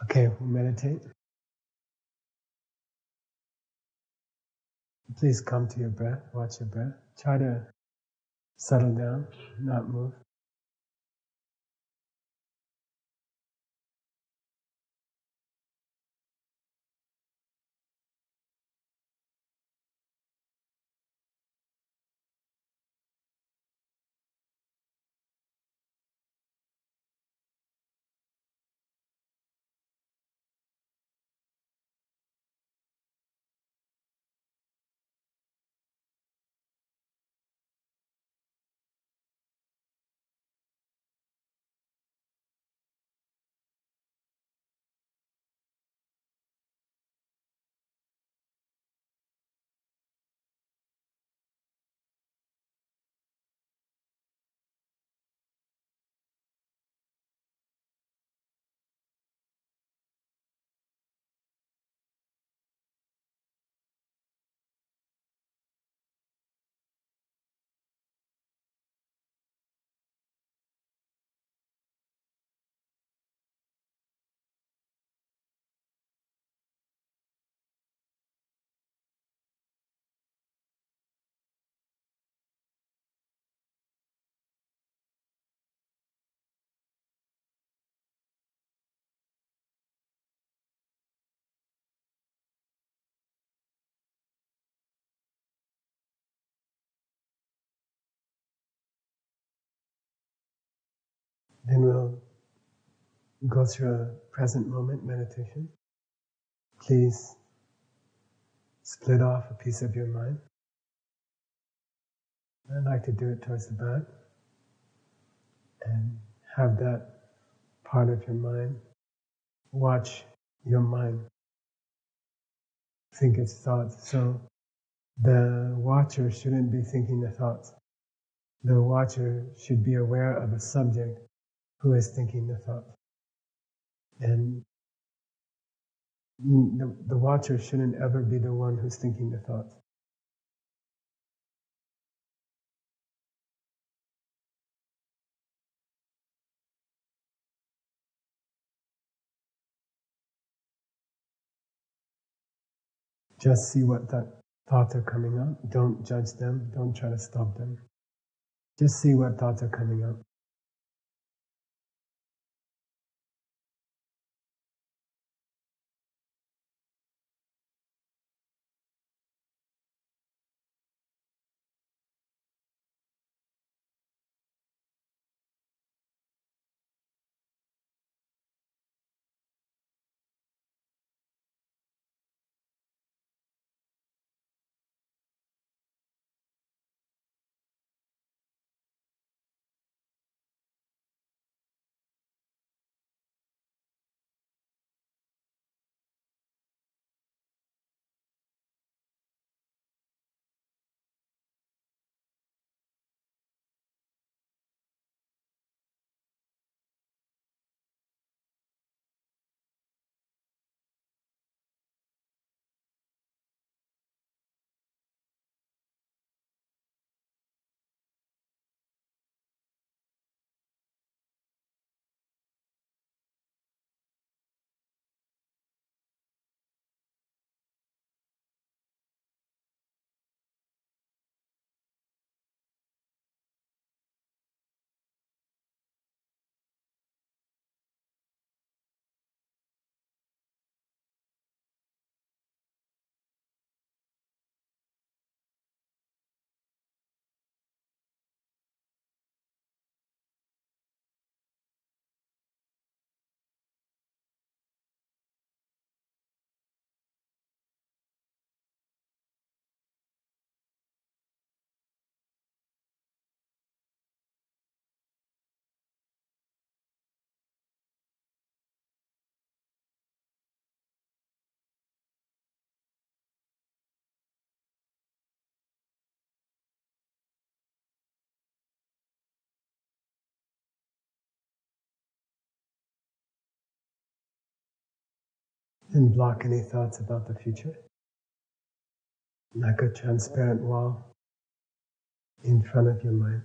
Okay, we'll meditate. Please come to your breath, watch your breath. Try to settle down, not move. Then we'll go through a present moment meditation. Please split off a piece of your mind. I'd like to do it towards the back and have that part of your mind watch your mind think its thoughts. So the watcher shouldn't be thinking the thoughts. The watcher should be aware of a subject who is thinking the thoughts. And the watcher shouldn't ever be the one who's thinking the thoughts. Just see what thoughts are coming up. Don't judge them. Don't try to stop them. Just see what thoughts are coming up. And block any thoughts about the future. Like a transparent wall in front of your mind.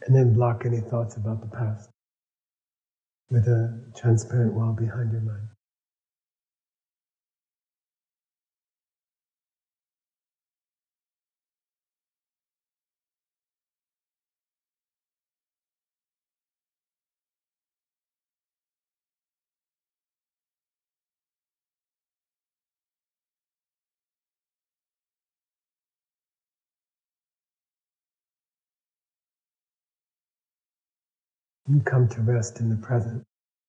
And then block any thoughts about the past with a transparent wall behind your mind. You come to rest in the present.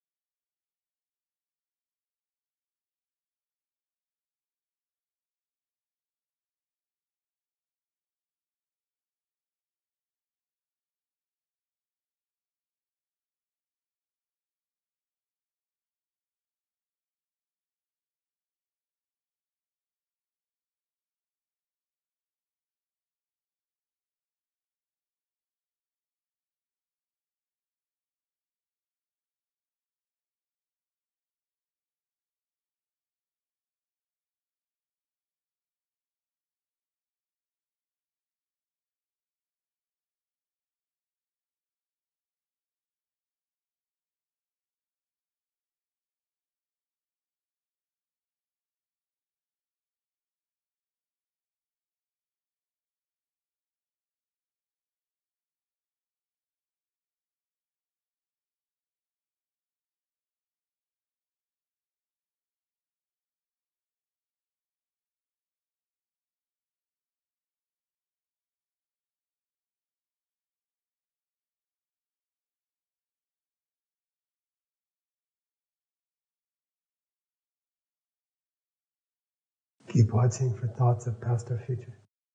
Keep watching for thoughts of past or future.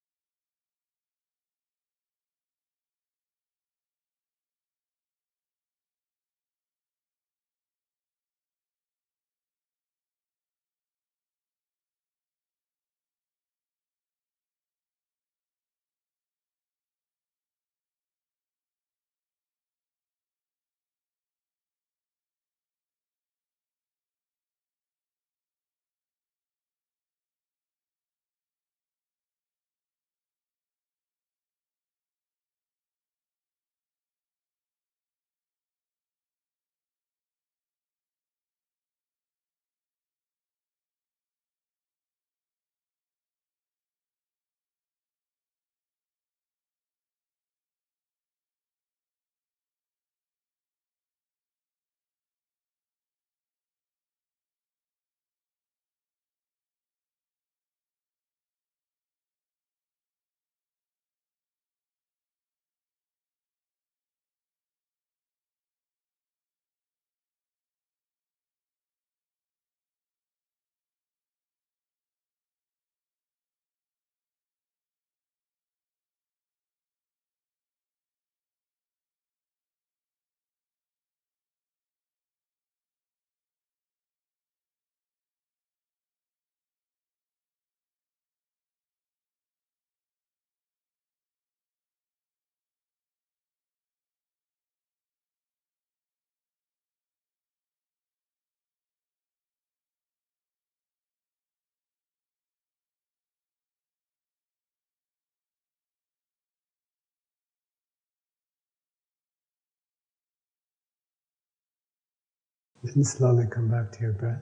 Then slowly come back to your breath.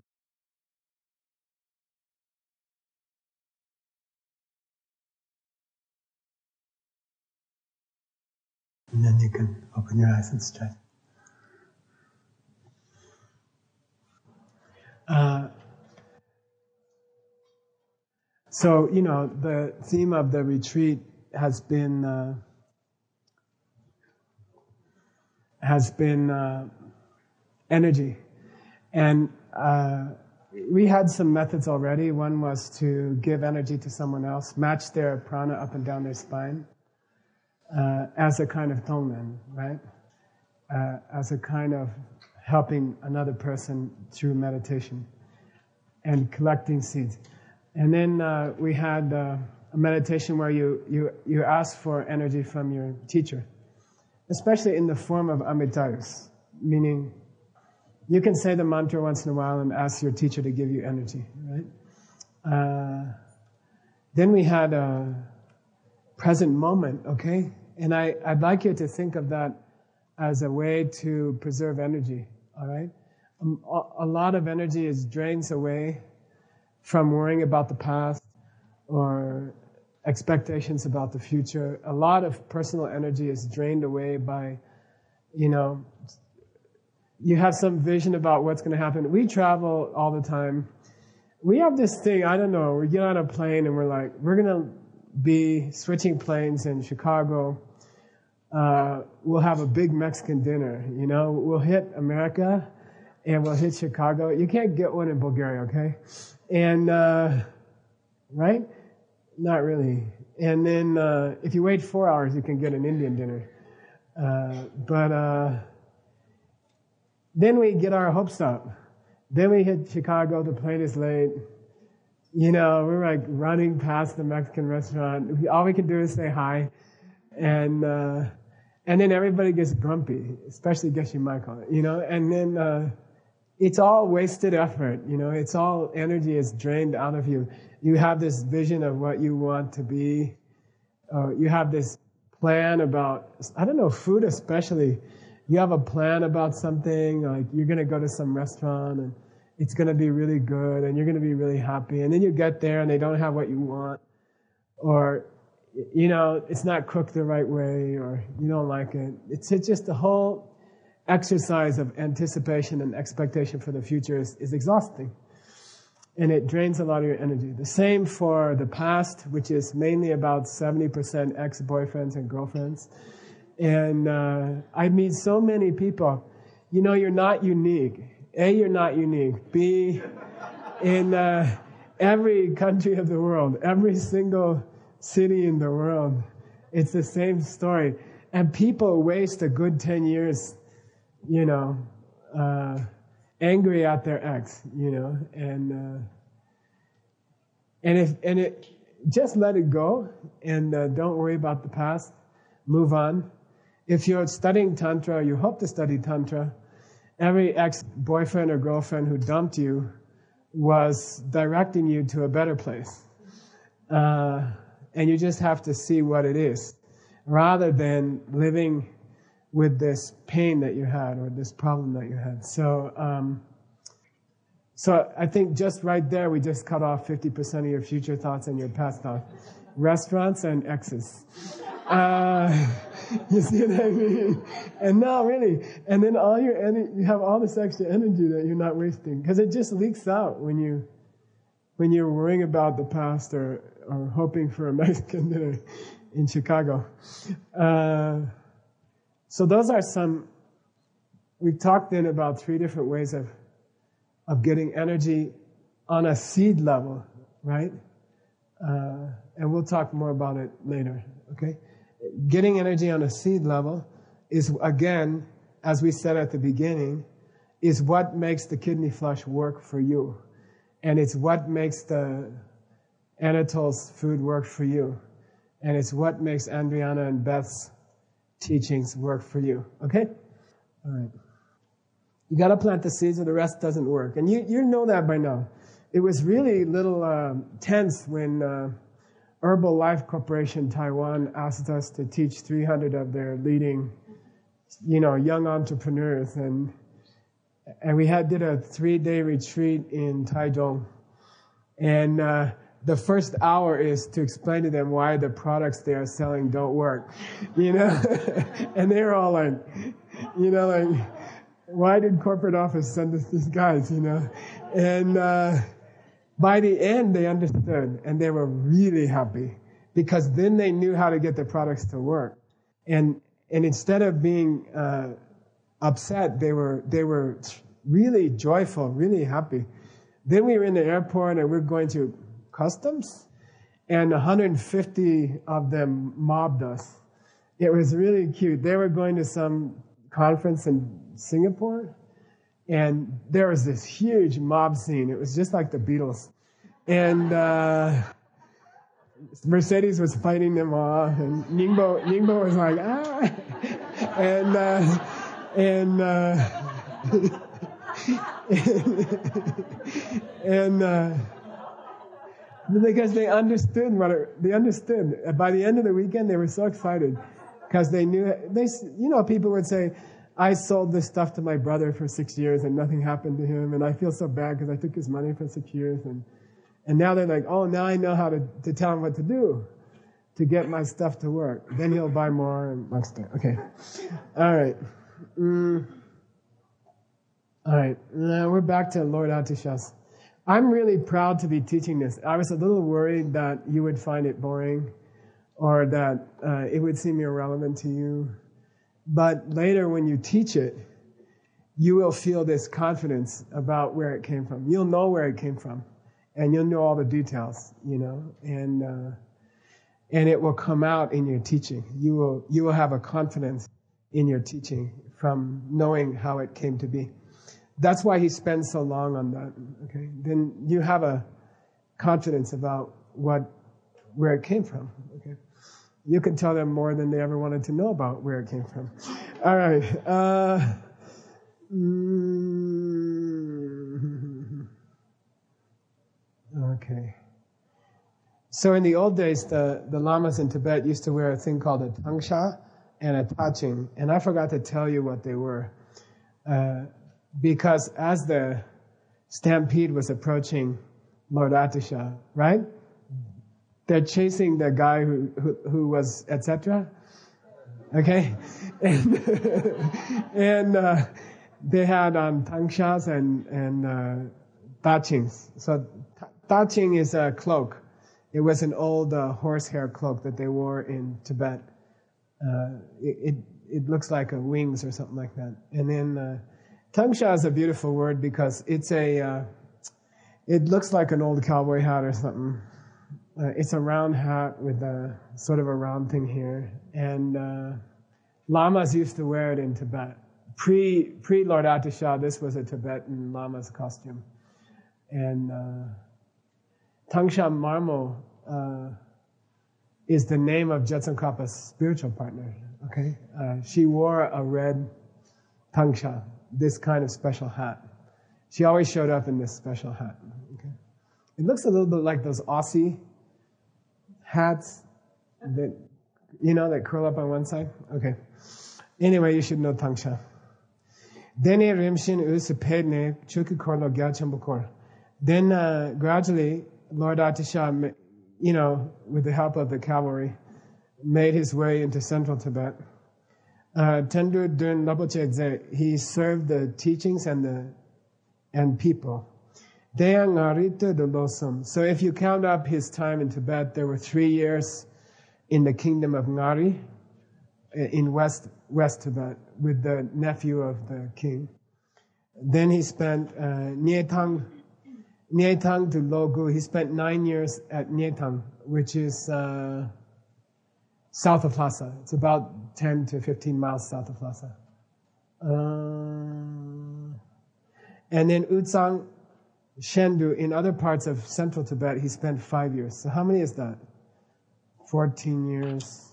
And then you can open your eyes and stretch. So, the theme of the retreat has been energy. And we had some methods already. One was to give energy to someone else, match their prana up and down their spine as a kind of tonglen, right? As a kind of helping another person through meditation and collecting seeds. And then we had a meditation where you ask for energy from your teacher, especially in the form of Amitayus, meaning you can say the mantra once in a while and ask your teacher to give you energy, right? Then we had a present moment, okay? And I'd like you to think of that as a way to preserve energy, all right? A lot of energy is drains away from worrying about the past or expectations about the future. A lot of personal energy is drained away by, you have some vision about what's going to happen. We travel all the time. We have this thing, I don't know, we get on a plane and we're like, we're going to be switching planes in Chicago. We'll have a big Mexican dinner, We'll hit America and we'll hit Chicago. You can't get one in Bulgaria, okay? And, right? Not really. And then if you wait 4 hours, you can get an Indian dinner. But then we get our hopes up. Then we hit Chicago, the plane is late. We're like running past the Mexican restaurant. All we can do is say hi. And then everybody gets grumpy, especially Geshe Michael, and then it's all wasted effort, it's all energy is drained out of you. You have this vision of what you want to be. You have this plan about, I don't know, food especially. You have a plan about something, like you're going to go to some restaurant and it's going to be really good and you're going to be really happy. And then you get there and they don't have what you want. Or, it's not cooked the right way or you don't like it. It's just the whole exercise of anticipation and expectation for the future is exhausting. And it drains a lot of your energy. The same for the past, which is mainly about 70% ex-boyfriends and girlfriends. And I meet so many people. You're not unique. A, you're not unique. B, in every country of the world, every single city in the world, it's the same story. And people waste a good 10 years, angry at their ex, just let it go and don't worry about the past. Move on. If you're studying Tantra, you hope to study Tantra, every ex-boyfriend or girlfriend who dumped you was directing you to a better place. And you just have to see what it is, rather than living with this pain that you had or this problem that you had. So I think just right there, we just cut off 50% of your future thoughts and your past thoughts. Restaurants and exes. You see what I mean? And no, really. And then all your you have all this extra energy that you're not wasting, because it just leaks out when you're worrying about the past or hoping for a Mexican dinner in Chicago. So those are some. We've talked then about 3 different ways of getting energy on a seed level, right? And we'll talk more about it later, okay? Getting energy on a seed level is, again, as we said at the beginning, is what makes the kidney flush work for you. And it's what makes the Anatol's food work for you. And it's what makes Andriana and Beth's teachings work for you, okay? All right. You got to plant the seeds or the rest doesn't work. And you know that by now. It was really a little tense when Herbalife Corporation Taiwan asked us to teach 300 of their leading, young entrepreneurs. And we did a 3-day retreat in Taichung. And the first hour is to explain to them why the products they are selling don't work. And they're all like, why did corporate office send us these guys, And by the end, they understood, and they were really happy, because then they knew how to get the products to work. And instead of being upset, they were really joyful, really happy. Then we were in the airport, and we were going to customs, and 150 of them mobbed us. It was really cute. They were going to some conference in Singapore, and there was this huge mob scene. It was just like the Beatles. And Mercedes was fighting them off, and Ningbo was like, ah! Because they understood. By the end of the weekend, they were so excited, because they knew, people would say, I sold this stuff to my brother for 6 years and nothing happened to him, and I feel so bad because I took his money for 6 years, and now they're like, oh, now I know how to tell him what to do to get my stuff to work. Then he'll buy more and my stuff. Okay. All right. All right. Now we're back to Lord Atisha's. I'm really proud to be teaching this. I was a little worried that you would find it boring or that it would seem irrelevant to you. But later when you teach it, you will feel this confidence about where it came from. You'll know where it came from. And you'll know all the details, and it will come out in your teaching. You will have a confidence in your teaching from knowing how it came to be. That's why he spends so long on that. Okay, then you have a confidence about where it came from. Okay, you can tell them more than they ever wanted to know about where it came from. All right. Okay. So in the old days, the lamas in Tibet used to wear a thing called a tangsha and a taching, and I forgot to tell you what they were. Because as the stampede was approaching Lord Atisha, right? They're chasing the guy who was, etc. Okay? And they had tangshas and tachings. So taching is a cloak. It was an old horsehair cloak that they wore in Tibet. It looks like wings or something like that. And then tangsha is a beautiful word because it looks like an old cowboy hat or something. It's a round hat with a sort of a round thing here. And lamas used to wear it in Tibet. Pre Lord Atisha, this was a Tibetan lama's costume. And Tangsha Marmo is the name of Jetsun Kapa's spiritual partner. Okay, she wore a red tangsha, this kind of special hat. She always showed up in this special hat. Okay, it looks a little bit like those Aussie hats that that curl up on one side. Okay. Anyway, you should know tangsha. Dene rimshin usapedne chukikorlo gyachambukor. Then gradually, Lord Atisha, with the help of the cavalry, made his way into central Tibet. Tendu Dun Laboche, he served the teachings and people. Deyangarita de Losum. So if you count up his time in Tibet, there were 3 years in the kingdom of Ngari, in West Tibet, with the nephew of the king. Then he spent Nyetang to Logu. He spent 9 years at Nyetang, which is south of Lhasa. It's about 10 to 15 miles south of Lhasa. And then Utsang Shendu, in other parts of central Tibet, he spent 5 years. So how many is that? 14 years.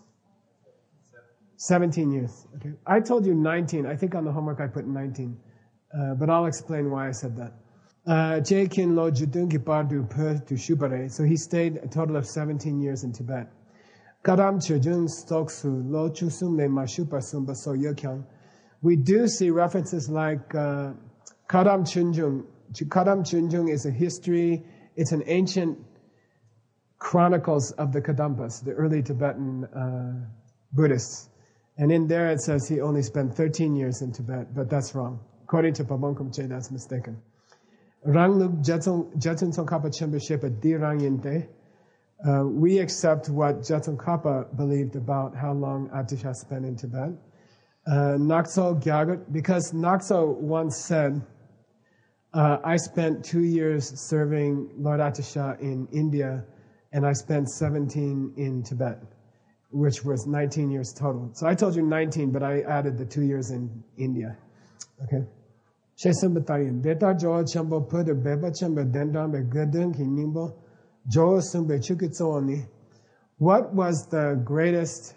17 years. Okay. I told you 19. I think on the homework I put 19. But I'll explain why I said that. Jekin lo judungi pardu per to Shubare. So he stayed a total of 17 years in Tibet. Kadam chujun stoksu lo chusum le mashupasum baso yokyang. We do see references like Kadam Chunjung. Kadam Chunjung is a history. It's an ancient chronicles of the Kadampas, the early Tibetan Buddhists. And in there it says he only spent 13 years in Tibet, but that's wrong. According to Pabongkum Che, that's mistaken. Rangluk Jetsun Tsongkhapa Chembe Shepa Di Rang Yinte. We accept what Jetsun Kapa believed about how long Atisha spent in Tibet. Nakso Gyagat, because Nakso once said, I spent 2 years serving Lord Atisha in India, and I spent 17 in Tibet, which was 19 years total. So I told you 19, but I added the 2 years in India. Okay. Deta Jo Chambo put a beba chamber dendam gadun kinimbo Jo sumbe chukitsoni. What was the greatest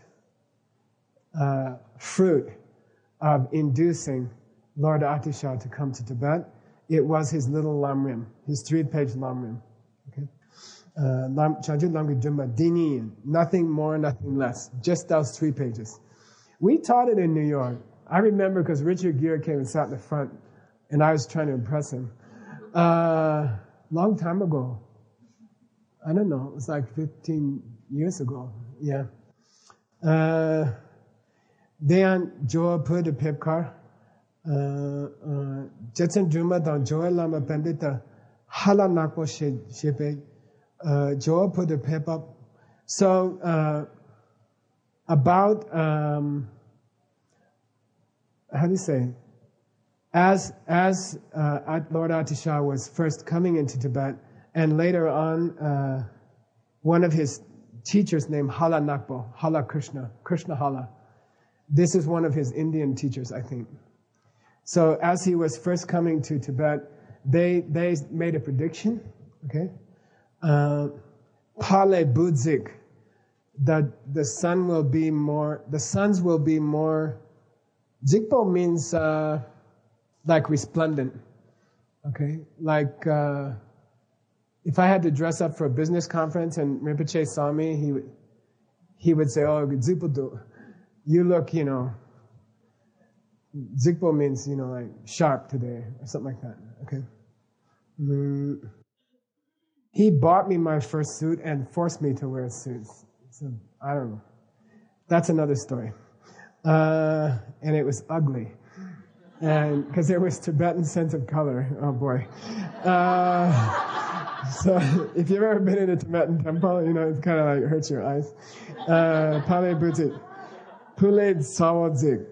fruit of inducing Lord Atisha to come to Tibet? It was his little lamrim, his 3-page lamrim. Okay. Nothing more, nothing less. Just those 3 pages. We taught it in New York. I remember because Richard Gere came and sat in the front, and I was trying to impress him. Long time ago. I don't know. It was like 15 years ago. Yeah. Dean Joe put a pepcar. Jetson Juma down Joe Lama Pendita. Hala Nakpo Shepe. Joe put a pep up. So, about, how do you say? As Lord Atisha was first coming into Tibet, and later on, one of his teachers named Hala Nakpo, Hala Krishna Hala. This is one of his Indian teachers, I think. So as he was first coming to Tibet, they made a prediction, okay? Pale Budzik, that the sons will be more, Zikpo means like resplendent, okay? Like, if I had to dress up for a business conference and Rinpoche saw me, he would say, oh, Zikpo, you look, Zikpo means, like sharp today or something like that, okay? He bought me my first suit and forced me to wear suits. So, I don't know. That's another story. And it was ugly. And because there was Tibetan sense of color. Oh boy. So if you've ever been in a Tibetan temple, it's kind of like hurts your eyes. Pale Butik. Pule Sawadzik.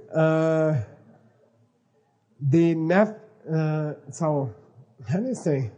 The Nef Saw. How do you say?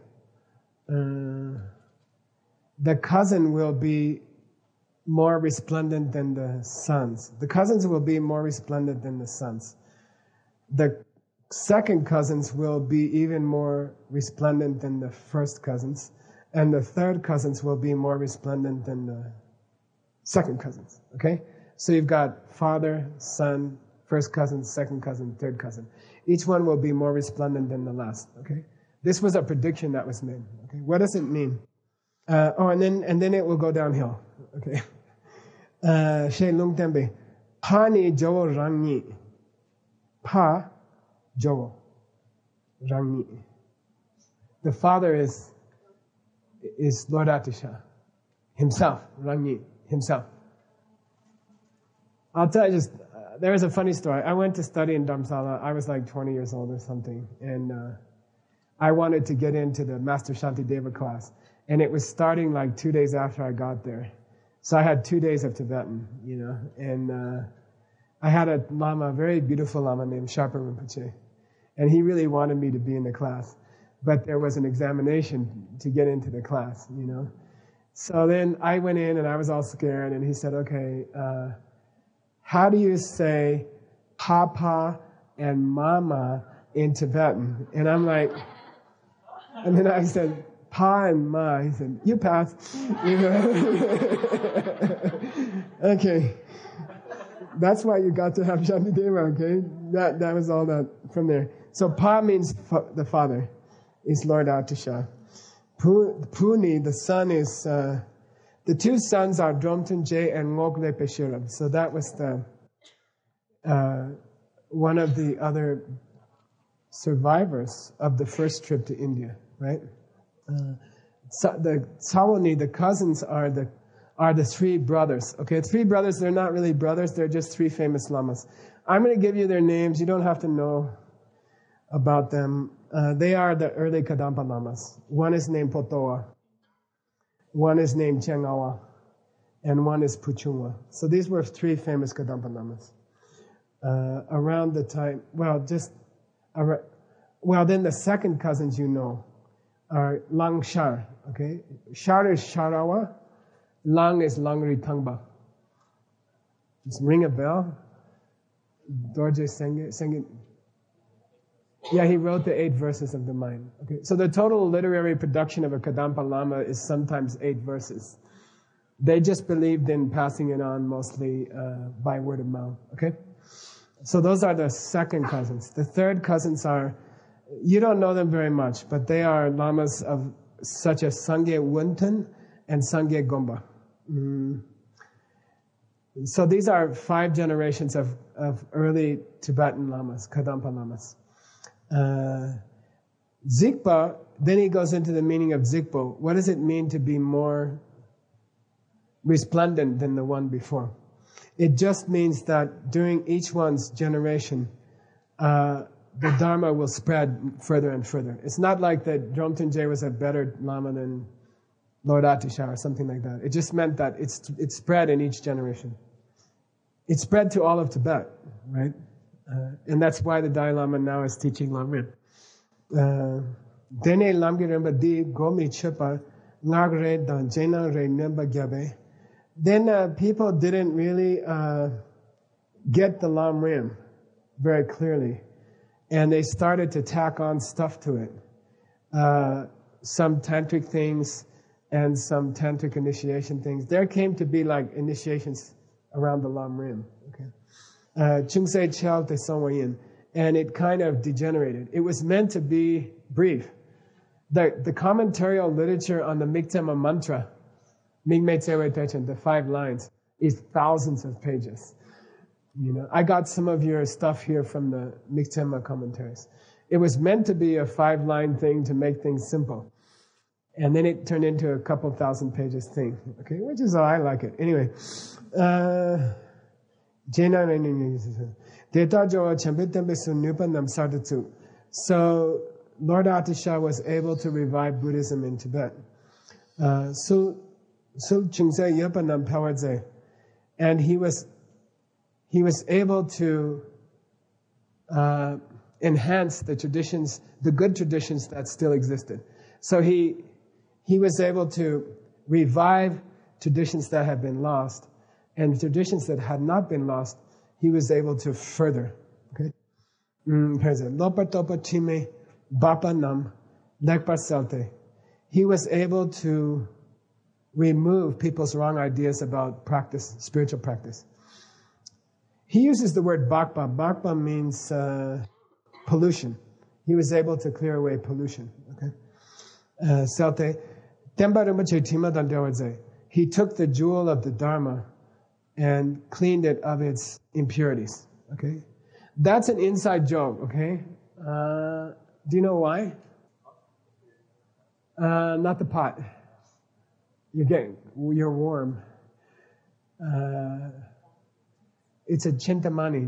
The cousin will be more resplendent than the sons. The cousins will be more resplendent than the sons. The second cousins will be even more resplendent than the first cousins. And the third cousins will be more resplendent than the second cousins. Okay? So you've got father, son, first cousin, second cousin, third cousin. Each one will be more resplendent than the last. Okay? This was a prediction that was made. Okay? What does it mean? And then it will go downhill. Okay. She Lung Tembe. Pa ni Jowo Rangni. Pa Jowo Rangni. The father is Lord Atisha himself, Rangni himself. I'll tell you there was a funny story. I went to study in Dharamsala. I was like 20 years old or something, and I wanted to get into the Master Shantideva class. And it was starting like 2 days after I got there. So I had 2 days of Tibetan, and I had a lama, a very beautiful lama named Sharpa Rinpoche. And he really wanted me to be in the class. But there was an examination to get into the class, So then I went in and I was all scared, and he said, okay, how do you say papa and mama in Tibetan? And I'm like, and then I said, Pa and Ma. He said, you passed. Okay. That's why you got to have Shantideva, okay? That was all that from there. So Pa means the father, is Lord Atisha. Puni, the son is, the two sons are Dromten and Ngogle Peshuram. So that was one of the other survivors of the first trip to India, right? The Sawani, the cousins are the three brothers. Okay, three brothers, they're not really brothers, they're just three famous lamas. I'm going to give you their names, you don't have to know about them. They are the early Kadampa lamas. One is named Potoa, one is named Chengawa, and one is Puchungwa. So these were three famous Kadampa lamas. Around the time, then the second cousins are Lang Shar, okay? Shar is Sharawa, Lang is Langri Tangba. Just ring a bell. Dorje Sengit. Yeah, he wrote the 8 verses of the mind. Okay, so the total literary production of a Kadampa Lama is sometimes 8 verses. They just believed in passing it on mostly by word of mouth, okay? So those are the second cousins. The third cousins are, you don't know them very much, but they are lamas of such as Sangye Wunten and Sangye Gomba. So these are 5 generations of early Tibetan lamas, Kadampa lamas. Zikpa, then he goes into the meaning of Zikpo. What does it mean to be more resplendent than the one before? It just means that during each one's generation, the Dharma will spread further and further. It's not like that Dromten Je was a better Lama than Lord Atisha or something like that. It just meant that it spread in each generation. It spread to all of Tibet, right? And that's why the Dalai Lama now is teaching Lamrim. Dene Lamgi Remba Di Gomi Chepa Ngagre Dan Jena Re Nemba Gyabe. Then people didn't really get the Lamrim very clearly. And they started to tack on stuff to it. Some tantric things and some tantric initiation things. There came to be like initiations around the Lamrim. Okay, Chungse Chel Te Songwayin, and it kind of degenerated. It was meant to be brief. The commentarial literature on the Miktema mantra, Mingme Tsewe Techen, the 5 lines, is thousands of pages. You know, I got some of your stuff here from the Miktema commentaries. It was meant to be a 5-line thing to make things simple. And then it turned into a couple thousand pages thing. Okay, which is how I like it. Anyway. So Lord Atisha was able to revive Buddhism in Tibet. And he was able to enhance the traditions, the good traditions that still existed. So he was able to revive traditions that had been lost, and traditions that had not been lost, he was able to further. Okay? He was able to remove people's wrong ideas about practice, spiritual practice. He uses the word bakpa. Bakpa means pollution. He was able to clear away pollution. Okay? He took the jewel of the Dharma and cleaned it of its impurities. Okay? That's an inside joke, okay? Do you know why? Not the pot. You're warm. It's a chintamani,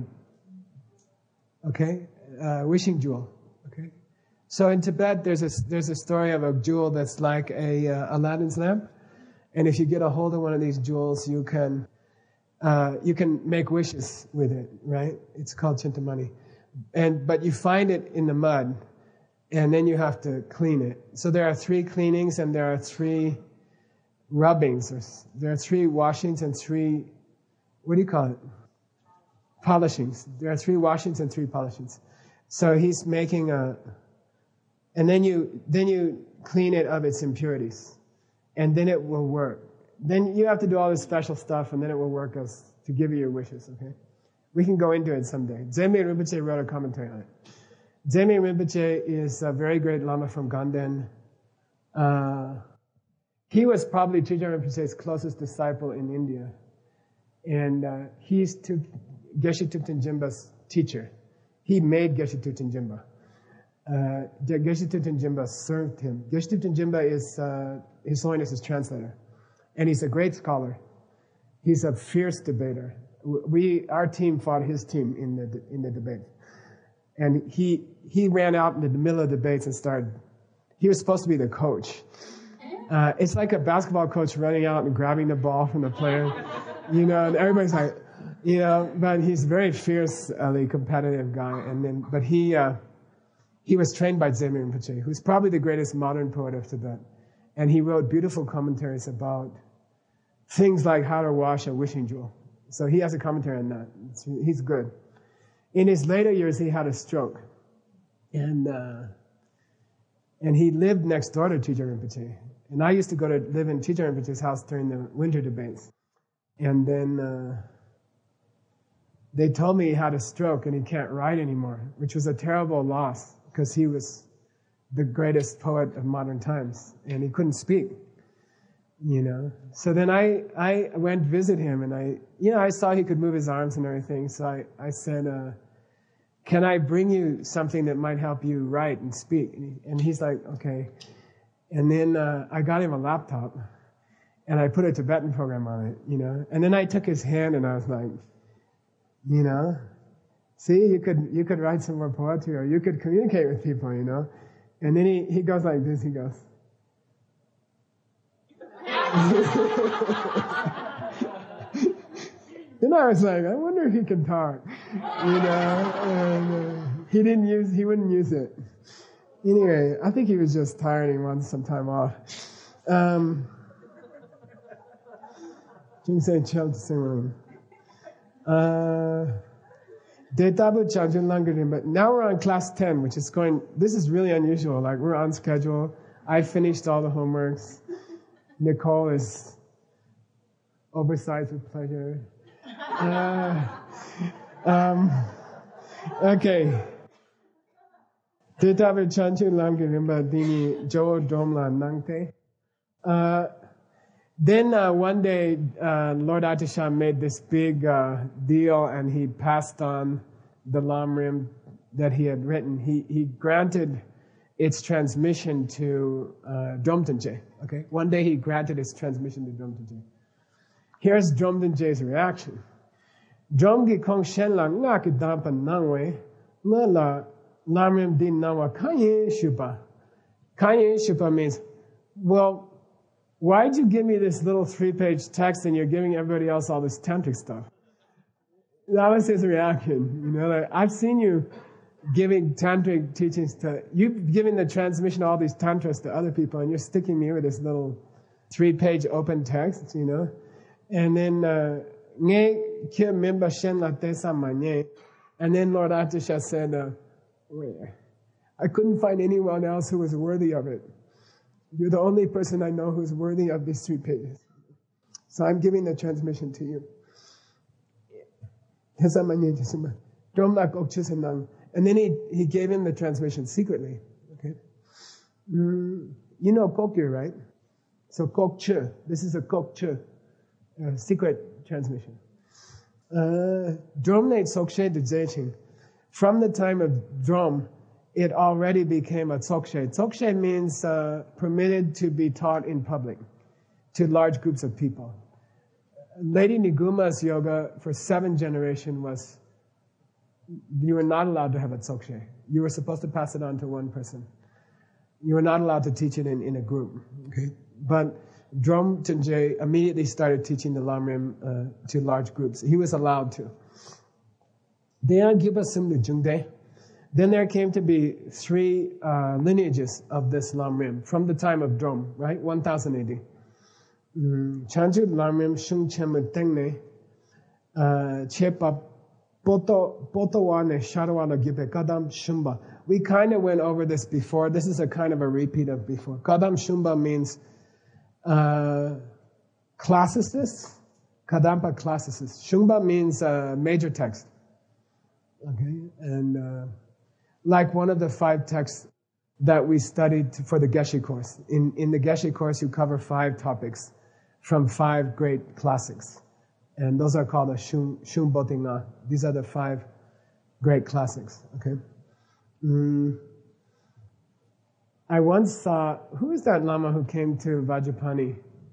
okay? Wishing jewel, okay? So in Tibet, there's a story of a jewel that's like a Aladdin's lamp, and if you get a hold of one of these jewels, you can make wishes with it, right? It's called chintamani, but you find it in the mud, and then you have to clean it. So there are 3 cleanings, and there are 3 rubbings, or there are 3 washings and 3, what do you call it? Polishings. There are 3 washings and 3 polishings. So he's making and then you clean it of its impurities, and then it will work. Then you have to do all this special stuff, and then it will work to give you your wishes, okay? We can go into it someday. Dzemye Rinpoche wrote a commentary on it. Dzemye Rinpoche is a very great Lama from Ganden. He was probably Trijang Rinpoche's closest disciple in India. And he's Geshe Thupten Jinpa's teacher. He made Geshe Thupten Jinpa. Geshe Thupten Jinpa served him. Geshe Thupten Jinpa is His Holiness's translator. And he's a great scholar. He's a fierce debater. Our team fought his team in the debate. And he ran out in the middle of the debates and he was supposed to be the coach. It's like a basketball coach running out and grabbing the ball from the player, and everybody's like, but he's a very fiercely competitive guy. But he was trained by Dzemye Rinpoche, who's probably the greatest modern poet of Tibet. And he wrote beautiful commentaries about things like how to wash a wishing jewel. So he has a commentary on that. He's good. In his later years, he had a stroke. And he lived next door to Trijang Rinpoche. And I used to go to live in Trijang Rinpoche's house during the winter debates. And then they told me he had a stroke and he can't write anymore, which was a terrible loss because he was the greatest poet of modern times and he couldn't speak. you know. So then I went visit him, and I saw he could move his arms and everything. So I said, can I bring you something that might help you write and speak? And he's like, okay. And then I got him a laptop, and I put a Tibetan program on it, you know. And then I took his hand, and I was like, you know, see, you could write some more poetry, or you could communicate with people, you know. And then he goes like this, he goes. Then I was like, I wonder if he can talk, you know. And he wouldn't use it. Anyway, I think he was just tired and he wanted some time off. But now we're on class 10, which is this is really unusual. Like, we're on schedule. I finished all the homeworks. Nicole is oversized with pleasure. Okay. Then one day, Lord Atisha made this big deal, and he passed on the Lamrim that he had written. He granted its transmission to Dromtenje. Okay, one day he granted its transmission to Dromtenje. Here's Dromtenje's reaction. Dromgi kong shen lang na ki dampan nangwe la Lamrim din nawa kanye shupa. Kanye shupa means, well, why'd you give me this little 3-page text and you're giving everybody else all this tantric stuff? That was his reaction. You know, like, I've seen you giving tantric teachings you've given the transmission of all these tantras to other people, and you're sticking me with this little 3-page open text, you know. And then, and then Lord Atisha said, I couldn't find anyone else who was worthy of it. You're the only person I know who's worthy of these 3 pages. So I'm giving the transmission to you. And then he gave him the transmission secretly. Okay, you know Kokyu, right? So Kokche, this is a Kokche, secret transmission. Dromnate Sokshe de Zeching. From the time of Drom, it already became a Tsokshe. Tsokshe means permitted to be taught in public to large groups of people. Lady Niguma's yoga for 7 generations was, you were not allowed to have a Tsokshe. You were supposed to pass it on to one person. You were not allowed to teach it in a group. Okay? But Drom Tenje immediately started teaching the Lamrim to large groups. He was allowed to. Then there came to be 3 lineages of this Lamrim from the time of Drom, right? 1000 AD. Chanchu Lamrim Shung Chema Tengne Chepa Potowane Sharawana Gibe Kadam Shumba. We kind of went over this before. This is a kind of a repeat of before. Kadam Shumba means classicist. Kadampa classicist. Shumba means major text. Okay, and like one of the 5 texts that we studied for the Geshe course. In the Geshe course, you cover 5 topics from 5 great classics. And those are called the Shum Botinga. These are the 5 great classics, okay? I once saw, who is that Lama who came to Vajrapani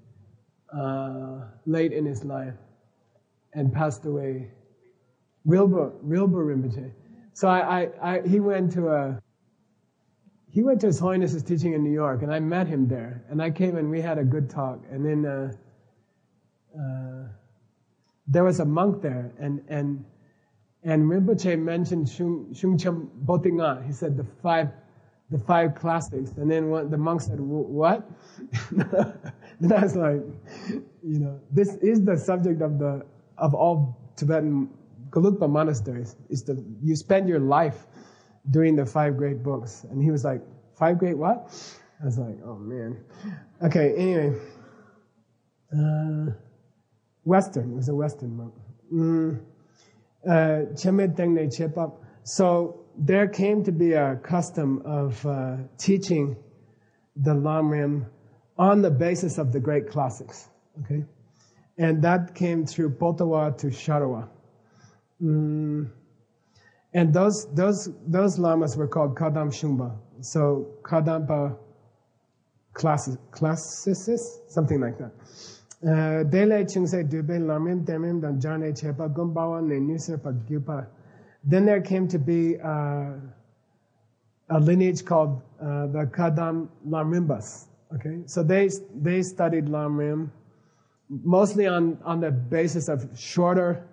late in his life and passed away? Rilpa Rinpoche. So he went to His Holiness's teaching in New York, and I met him there. And I came and we had a good talk. And then there was a monk there, and Rinpoche mentioned Shungcham Botinga. He said the five classics, and then the monk said, "What?" Then I was like, this is the subject of all Tibetan Gelugpa monasteries. You spend your life doing the 5 great books. And he was like, 5 great what? I was like, oh man. Okay, anyway. Western, it was a Western monk. Chemed Tengne Chepap. So there came to be a custom of teaching the Lamrim on the basis of the great classics. Okay, and that came through Potawa to Sharawa. And those lamas were called Kadam Shumba. So Kadampa classicists, something like that. Dele Chungse Dube Lamim Temim Dan Jane Chepa Gumbawa Ne Nuserpa Gupa. Then there came to be a lineage called the Kadam Lamrimbas. Okay, so they studied Lamrim mostly on the basis of shorter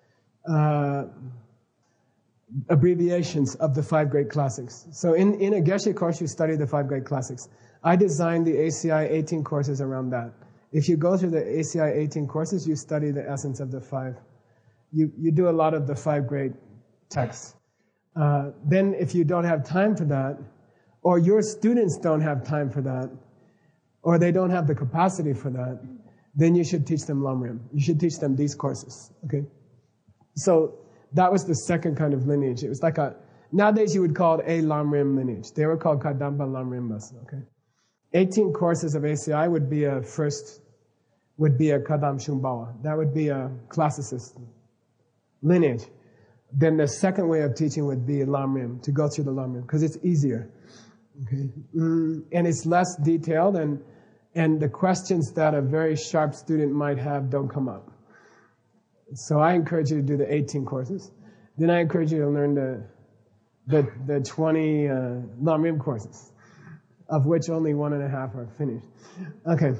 abbreviations of the five great classics. So in a Geshe course, you study the five great classics. I designed the ACI 18 courses around that. If you go through the ACI 18 courses, you study the essence of the five. You do a lot of the five great texts. Then if you don't have time for that, or your students don't have time for that, or they don't have the capacity for that, then you should teach them Lamrim. You should teach them these courses, okay? So that was the second kind of lineage. It was like nowadays you would call it a Lamrim lineage. They were called Kadamba Lamrimbas, okay? 18 courses of ACI would be a Kadam Shumbawa. That would be a classicist lineage. Then the second way of teaching would be Lamrim, to go through the Lamrim, because it's easier, okay? And it's less detailed, and the questions that a very sharp student might have don't come up. So I encourage you to do the 18 courses. Then I encourage you to learn the 20 Lamrim courses, of which only 1.5 are finished. Okay.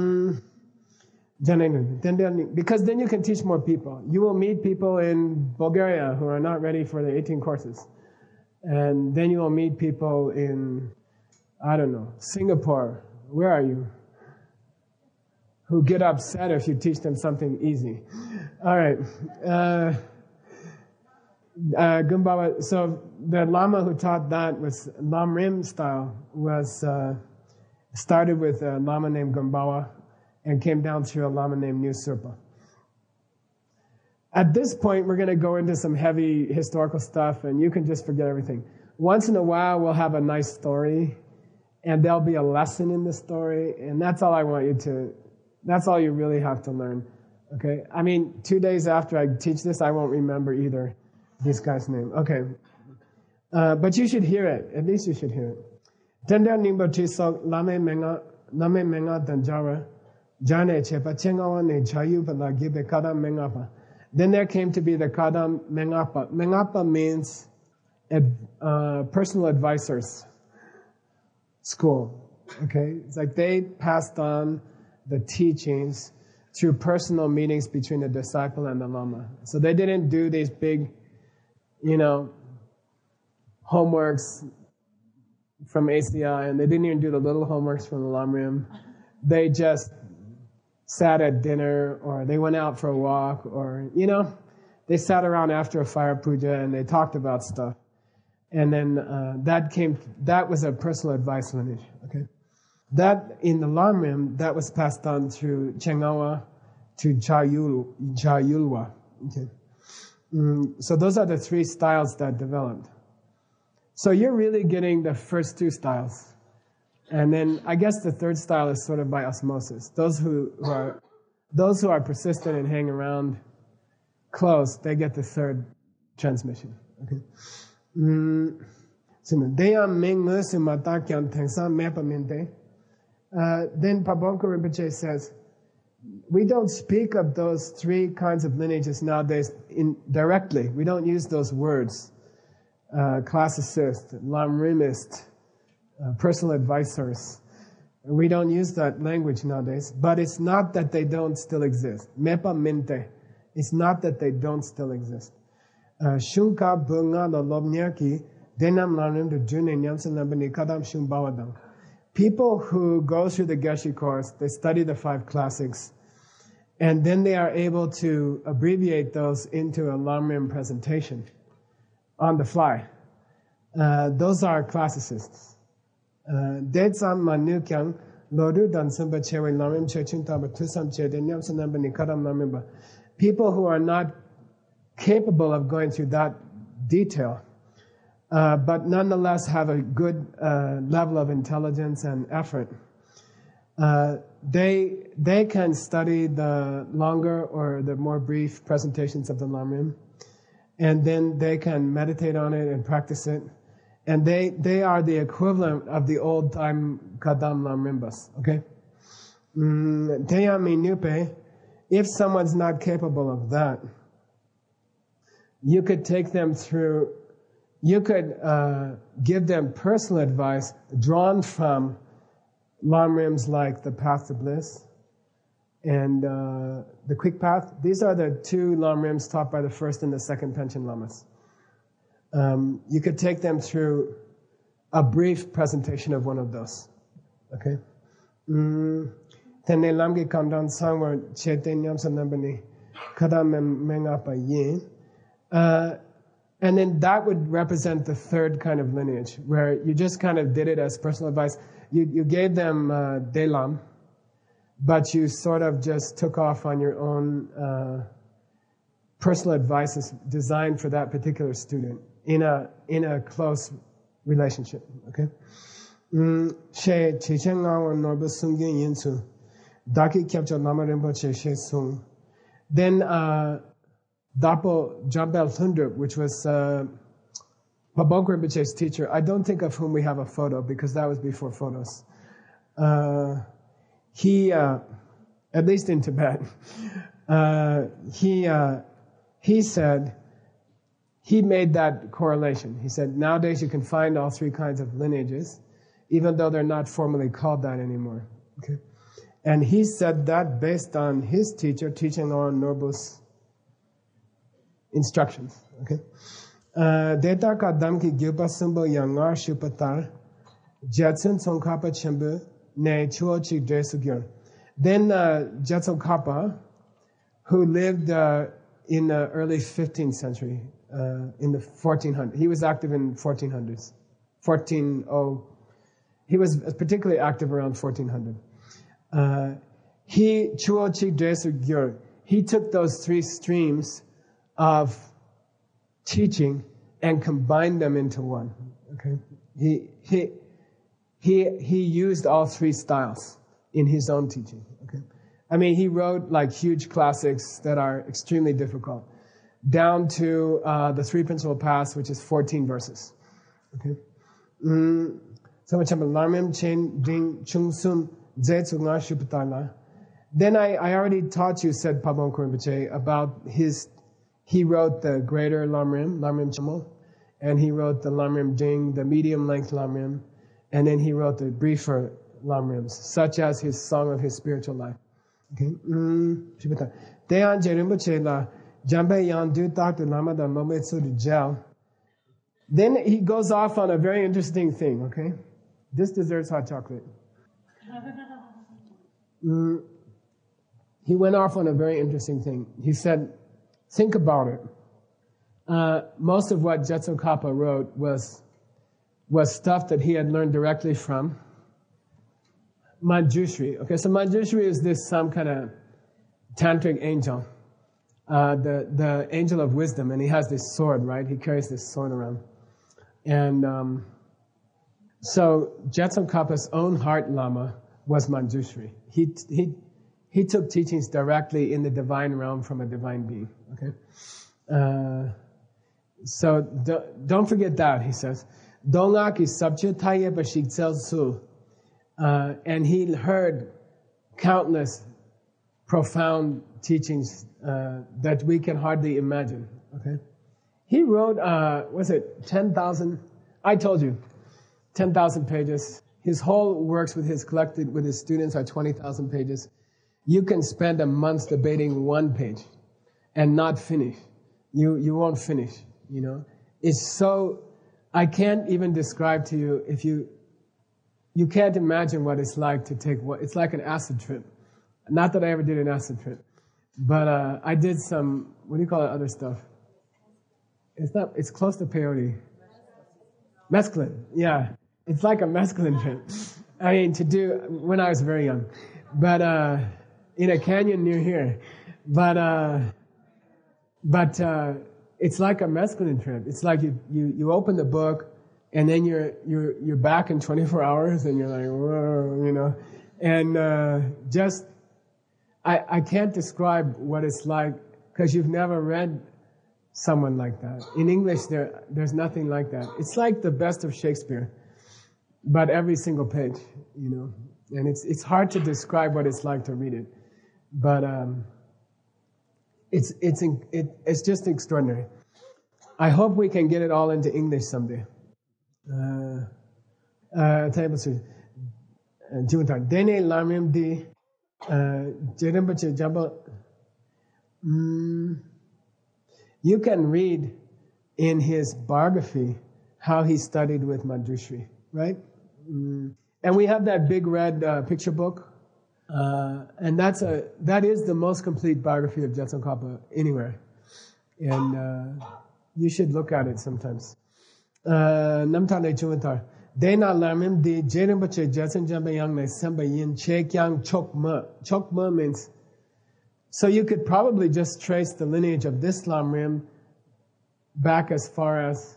Because then you can teach more people. You will meet people in Bulgaria who are not ready for the 18 courses. And then you will meet people in, I don't know, Singapore. Where are you? Who get upset if you teach them something easy. All right. Gumbawa. So the Lama who taught that was Lamrim style, was started with a Lama named Gumbawa and came down through a Lama named Nuserpa. At this point, we're going to go into some heavy historical stuff, and you can just forget everything. Once in a while, we'll have a nice story, and there'll be a lesson in the story, and that's all I want you to. That's all you really have to learn, okay? I mean, 2 days after I teach this, I won't remember either this guy's name. Okay. But you should hear it. At least you should hear it. Tender nimba chisok lame menga danjara jane chepa chengawa ne chayu pala gibe kadam mengapa. Then there came to be the kadam mengapa. Mengapa means personal advisors school, okay? It's like they passed on the teachings through personal meetings between the disciple and the Lama. So they didn't do these big, homeworks from ACI, and they didn't even do the little homeworks from the Lamrim. They just sat at dinner, or they went out for a walk, or, they sat around after a fire puja and they talked about stuff. And then that was a personal advice lineage, okay? That, in the Lamrim, that was passed on through Chengawa to Chayulwa. Okay. So those are the 3 styles that developed. So you're really getting the first 2 styles. And then I guess the 3rd style is sort of by osmosis. Those who are persistent and hang around close, they get the 3rd transmission. Okay. Then Pabonka Rinpoche says, we don't speak of those 3 kinds of lineages nowadays directly. We don't use those words. Classicist, Lamrimist, personal advisors. We don't use that language nowadays. But it's not that they don't still exist. Mepa mente. It's not that they don't still exist. Shunka bunga lo lobnyaki denam lamrim to june nyamsa nambani kadam shumbawadang. People who go through the Geshe course, they study the 5 classics, and then they are able to abbreviate those into a Lamrim presentation on the fly. Those are classicists. Detsam manukyang lodu dansamba chewe Lamrim chechun taba tusam che denyam sanambani kadam Lamrimba. People who are not capable of going through that detail, but nonetheless have a good level of intelligence and effort. They can study the longer or the more brief presentations of the Lamrim, and then they can meditate on it and practice it. And they are the equivalent of the old time Kadam Lamrimbas, okay? If someone's not capable of that, you could take them through, you could give them personal advice drawn from Lamrims like the Path to Bliss and the Quick Path. These are the two Lamrims taught by the first and the second Panchen Lamas. You could take them through a brief presentation of one of those. Okay? Tene lamgi kandan sangwar chete nyamsa nambani kada mengapa yin. And then that would represent the third kind of lineage, where you just kind of did it as personal advice. You gave them Delam, but you sort of just took off on your own personal advices designed for that particular student in a close relationship. Okay. She chichanga norba sungin yinsu daki kyapcha lama rinpoche she sung. Then Dapo Jambel Thunder, which was Pabong Rinpoche's teacher. I don't think of whom we have a photo because that was before photos. He, at least in Tibet, he said, he made that correlation. He said, nowadays you can find all three kinds of lineages, even though they're not formally called that anymore. Okay? And he said that based on his teacher teaching on Norbu's instructions. Okay? Deta ka damki gilpa sumbo yangar shupatar Jetsun Tsongkhapa Chembu ne chuo chik dresugyon. Then Jetsun Kappa, who lived in the early 15th century, in the 1400s. He was active in 1400s. He was particularly active around 1400. He chuo chik dresugyon. He took those three streams of teaching and combined them into one. Okay, he used all three styles in his own teaching. Okay, I mean he wrote like huge classics that are extremely difficult, down to the Three Principal Paths, which is 14 verses. Okay, so Lamrim Chen Ding Chung Sun Zetsu Nga Shupatala. Then I already taught you, said Pabong Rinpoche, about his. He wrote the greater Lamrim Chamo, and he wrote the Lamrim Ding, the medium-length Lamrim, and then he wrote the briefer Lamrims, such as his Song of His Spiritual Life. Okay. Deyan Rinpoche la Jambe Yan Du Tak Lama da Lometsu de Gel. Then he goes off on a very interesting thing. Okay, this deserves hot chocolate. He went off on a very interesting thing. He said, think about it. Most of what Jetsun Kappa wrote was stuff that he had learned directly from Manjushri. Okay, so Manjushri is some kind of tantric angel, the angel of wisdom, and he has this sword, right? He carries this sword around. And so Jetsun Kappa's own heart lama was Manjushri. He took teachings directly in the divine realm from a divine being. Okay, so don't forget that. He says, "Dongaki sabchutaye bashikzel su," and he heard countless profound teachings that we can hardly imagine. Okay, he wrote, 10,000? I told you, 10,000 pages. His whole works with his students are 20,000 pages. You can spend a month debating one page and not finish. You won't finish, you know. It's so, I can't even describe to you you can't imagine what it's like to take it's like an acid trip. Not that I ever did an acid trip, but I did some, what do you call it, other stuff? It's close to peyote. Mescaline, yeah. It's like a mescaline trip. I mean, to do, when I was very young. But, in a canyon near here. But it's like a mescaline trip. It's like you open the book and then you're back in 24 hours and you're like, whoa, you know. And I can't describe what it's like because you've never read someone like that. In English, there's nothing like that. It's like the best of Shakespeare, but every single page, you know. And it's hard to describe what it's like to read it, but it's just extraordinary. I hope we can get it all into English someday. Dene lamim di jerimbache jamba. You can read in his biography how he studied with Manjushri, right? And we have that big red picture book, and that is the most complete biography of Jetsunga anywhere, and you should look at it sometimes. Namtale Chuantar. Dena lamim di jerimbache Jetsun Jamba Yang Ne Samba Yin Che Kyang Chokma. Chokma means, so you could probably just trace the lineage of this Lamrim back as far as,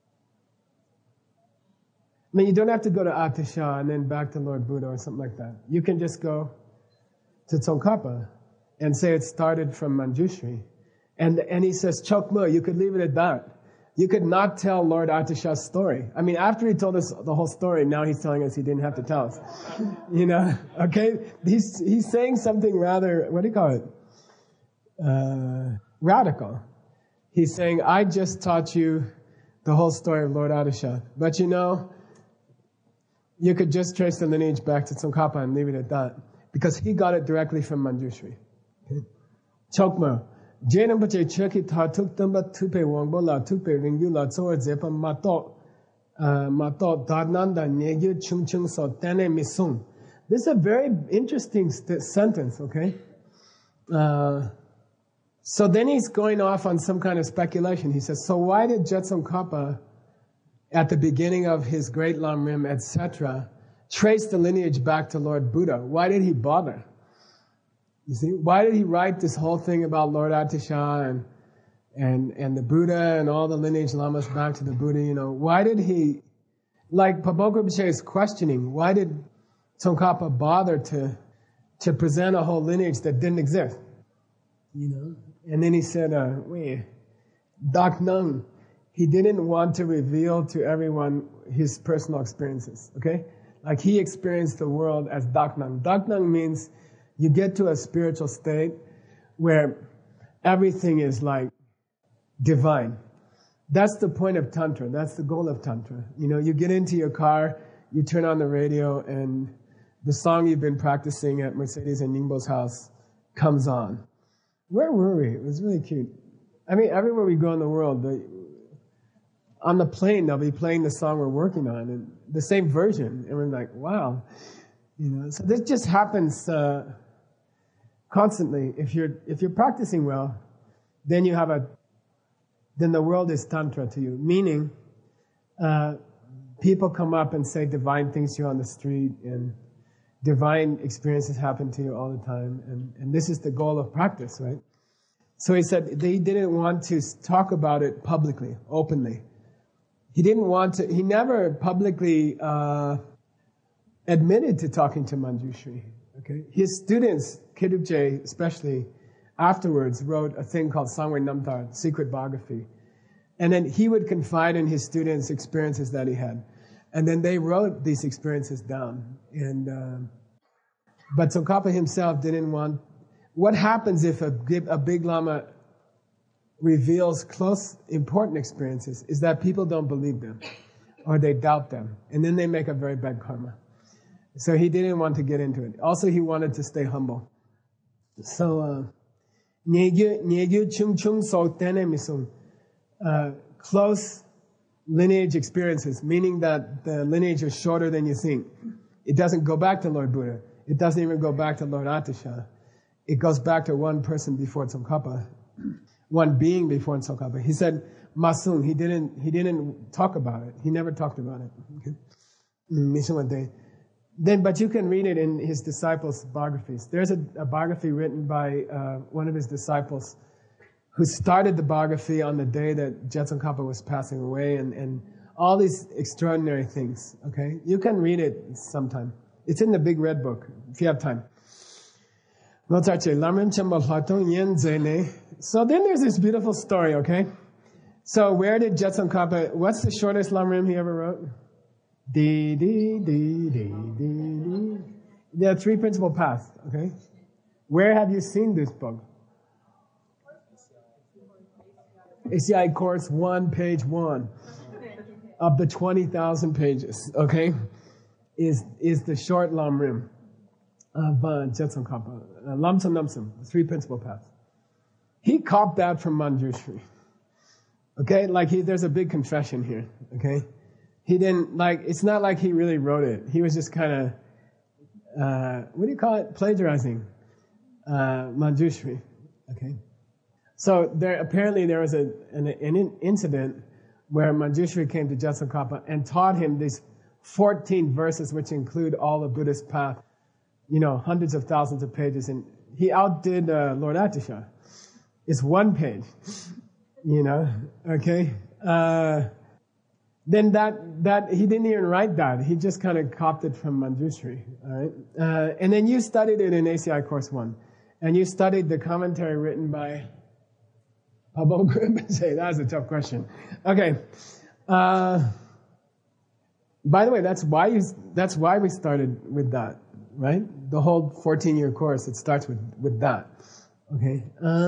I mean, you don't have to go to Atisha and then back to Lord Buddha or something like that. You can just go to Tsongkhapa and say it started from Manjushri. And he says, Chokma, you could leave it at that. You could not tell Lord Atisha's story. I mean, after he told us the whole story, now he's telling us he didn't have to tell us. You know, okay? He's saying something rather, what do you call it? Radical. He's saying, I just taught you the whole story of Lord Atisha. But you know, you could just trace the lineage back to Tsongkhapa and leave it at that. Because he got it directly from Manjushri. Okay? Chokma. Jenambache Cheki Tatuk Tamba Tupe Wangbo La Tupe Ringyu La Tsoa Zepa Mato Dadnanda Negyu Chung Chung So Tene Misung. This is a very interesting sentence, okay? So then he's going off on some kind of speculation. He says, so why did Jetsunga at the beginning of his great Lamrim, etc., trace the lineage back to Lord Buddha? Why did he bother? You see, why did he write this whole thing about Lord Atisha and the Buddha and all the lineage lamas back to the Buddha? You know, why did he, like Paboka Rinpoche is questioning, why did Tsongkhapa bother to present a whole lineage that didn't exist? You know, and then he said, Dak Nung, he didn't want to reveal to everyone his personal experiences. Okay, like he experienced the world as Dak Nung. Dak Nung means you get to a spiritual state where everything is like divine. That's the point of Tantra. That's the goal of Tantra. You know, you get into your car, you turn on the radio, and the song you've been practicing at Mercedes and Ningbo's house comes on. Where were we? It was really cute. I mean, everywhere we go in the world, on the plane, they'll be playing the song we're working on, and the same version. And we're like, wow. You know, so this just happens constantly. If you're practicing well, then then the world is Tantra to you. Meaning, people come up and say divine things to you on the street, and divine experiences happen to you all the time. And this is the goal of practice, right? So he said he didn't want to talk about it publicly, openly. He never publicly admitted to talking to Manjushri. Okay, his students, Kedubje especially, afterwards wrote a thing called Sangwe Namtar, secret biography, and then he would confide in his students experiences that he had, and then they wrote these experiences down. And but Tsongkhapa himself didn't want. What happens if a big lama reveals close, important experiences is that people don't believe them, or they doubt them, and then they make a very bad karma. So he didn't want to get into it. Also, he wanted to stay humble. So, Nyegyu Chung Chung So Tene Misung, close lineage experiences, meaning that the lineage is shorter than you think. It doesn't go back to Lord Buddha. It doesn't even go back to Lord Atisha. It goes back to one person before Tsongkhapa, one being before Tsongkhapa. He said Masung. He didn't talk about it. He never talked about it. Okay? Then, but you can read it in his disciples' biographies. There's a biography written by one of his disciples who started the biography on the day that Jetsunga was passing away, and all these extraordinary things. Okay, you can read it sometime. It's in the big red book, if you have time. So then there's this beautiful story, okay? So where did Je Tsongkhapa, what's the shortest Lamrim he ever wrote? D, D, D, D, D, D. There are three principal paths, okay? Where have you seen this book? ACI Course 1, page 1. Of the 20,000 pages, okay? Is the short Lamrim of Je Tsongkhapa. Lamsam Namsam, the three principal paths. He copied that from Manjushri. Okay? Like there's a big confession here, okay? He didn't, it's not like he really wrote it. He was just kind of, what do you call it? Plagiarizing. Manjushri. Okay? So apparently there was an incident where Manjushri came to Je Tsongkhapa and taught him these 14 verses which include all the Buddhist path, hundreds of thousands of pages. And he outdid Lord Atisha. It's one page, okay? Then that he didn't even write that. He just kind of copied it from Manjushri, all right? And then you studied it in ACI Course 1. And you studied the commentary written by Pablo Grimsey. That was a tough question. Okay. By the way, that's why we started with that, right? The whole 14-year course, it starts with that. Okay.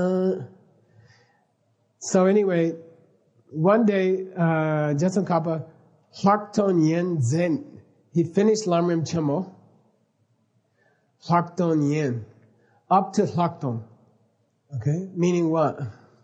So anyway, one day, Je Tsongkhapa, Hlakton Yen Zen, he finished Lamrim Chemo, Hlakton Yen, up to Hlakton. Okay? Meaning what?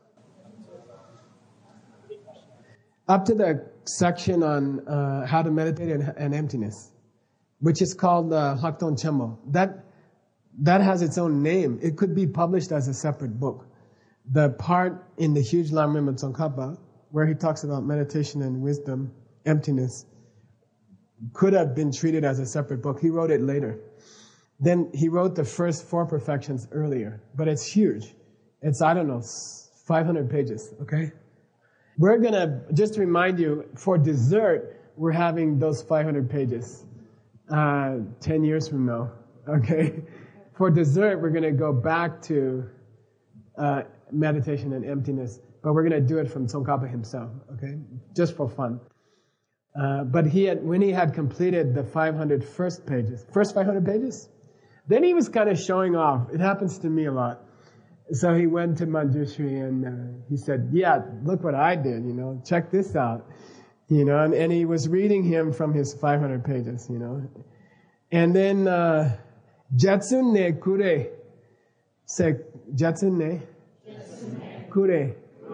Up to the section on how to meditate and emptiness, which is called Hlakton Chemo. That has its own name. It could be published as a separate book. The part in the huge Lamrim of Tsongkhapa, where he talks about meditation and wisdom, emptiness, could have been treated as a separate book. He wrote it later. Then he wrote the first 4 perfections earlier, but it's huge. It's, 500 pages, okay? We're gonna, just to remind you, for dessert, we're having those 500 pages 10 years from now, okay? For dessert, we're gonna go back to meditation and emptiness, but we're gonna do it from Tsongkhapa himself, okay? Just for fun. But when he had completed the 500 first 500 pages, then he was kind of showing off. It happens to me a lot. So he went to Manjushri and he said, yeah, look what I did, check this out. And he was reading him from his 500 pages, And then, Jetsunne Kure. Say, Jetsunne Kure.